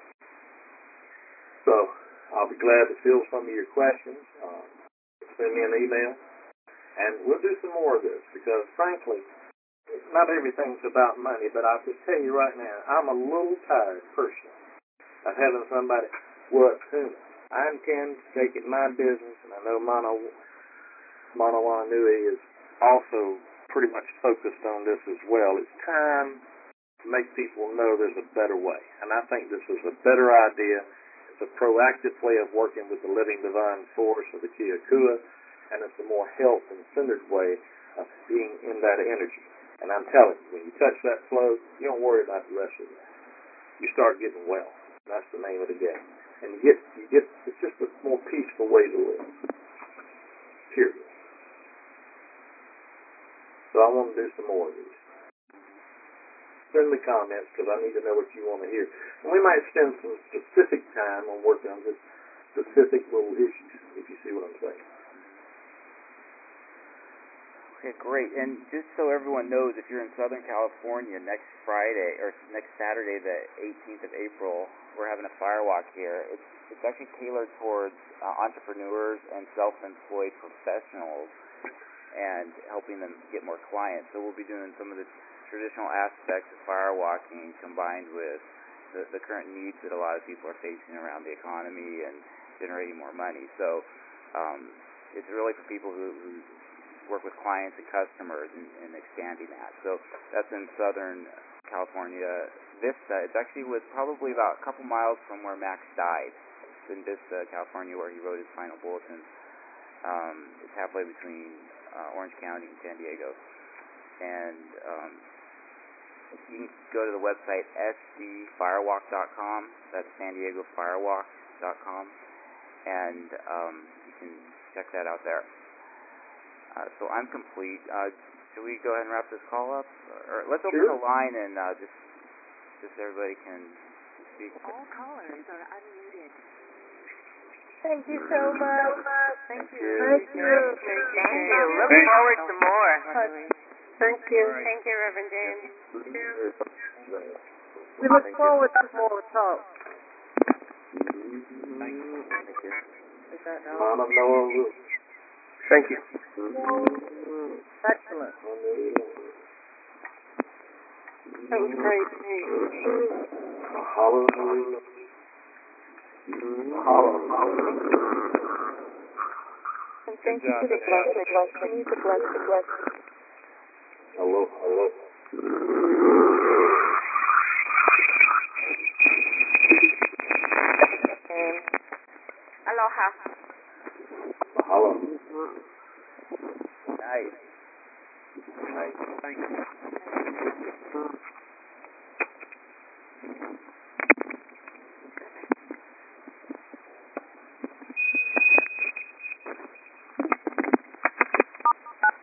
Speaker 3: So I'll be glad to field some of your questions. Uh, send me an email. And we'll do some more of this because, frankly, not everything's about money, but I'll just tell you right now, I'm a little tired, personally, of having somebody, what's HUNA? I intend to take it my business, and I know Mono, Mono Wanui is also pretty much focused on this as well. It's time to make people know there's a better way, and I think this is a better idea. It's a proactive way of working with the living divine force of the Kiakua, and it's a more health and centered way of being in that energy. And I'm telling you, when you touch that flow, you don't worry about the rest of that. You start getting well. That's the name of the game. And you get, you get, it's just a more peaceful way to live. Period. So I want to do some more of these. Send me comments because I need to know what you want to hear. And we might spend some specific time on working on this specific little issues, if you see what I'm saying.
Speaker 1: Okay, great. And just so everyone knows, if you're in Southern California next Friday, or next Saturday, the eighteenth of April, we're having a firewalk here. It's it's actually tailored towards uh, entrepreneurs and self-employed professionals and helping them get more clients. So we'll be doing some of the traditional aspects of firewalking combined with the, the current needs that a lot of people are facing around the economy and generating more money. So um, it's really for people who, who work with clients and customers and, and expanding that. So that's in Southern California. Vista, it's actually was probably about a couple miles from where Max died. It's in Vista, California, where he wrote his final bulletin. Um, it's halfway between uh, Orange County and San Diego. And um, you can go to the website s d firewalk dot com. That's San Diego firewalk dot com. And um, you can check that out there. Uh, so I'm complete. Uh, should we go ahead and wrap this call up? Or let's open
Speaker 3: Sure.
Speaker 1: the line and uh, just just everybody can speak.
Speaker 11: All callers are unmuted.
Speaker 4: Thank you so much.
Speaker 5: Thank you.
Speaker 2: Thank you.
Speaker 5: Thank you.
Speaker 11: Thank you.
Speaker 5: Look
Speaker 6: Thank-
Speaker 5: forward to more.
Speaker 2: Thank you.
Speaker 5: Thank you, Reverend James.
Speaker 2: We look forward to more talk.
Speaker 7: Thank you.
Speaker 2: Is that all?
Speaker 3: Mama Noah Ruth.
Speaker 2: Thank you. Excellent. That was great.
Speaker 3: Hallelujah.
Speaker 10: And thank
Speaker 6: Good
Speaker 10: you for
Speaker 6: job,
Speaker 10: the
Speaker 6: Dad.
Speaker 10: blessing, blessing, the blessing, blessing.
Speaker 3: Hello, hello.
Speaker 5: Aloha.
Speaker 3: Hello.
Speaker 1: Nice.
Speaker 3: Nice.
Speaker 7: Thank you.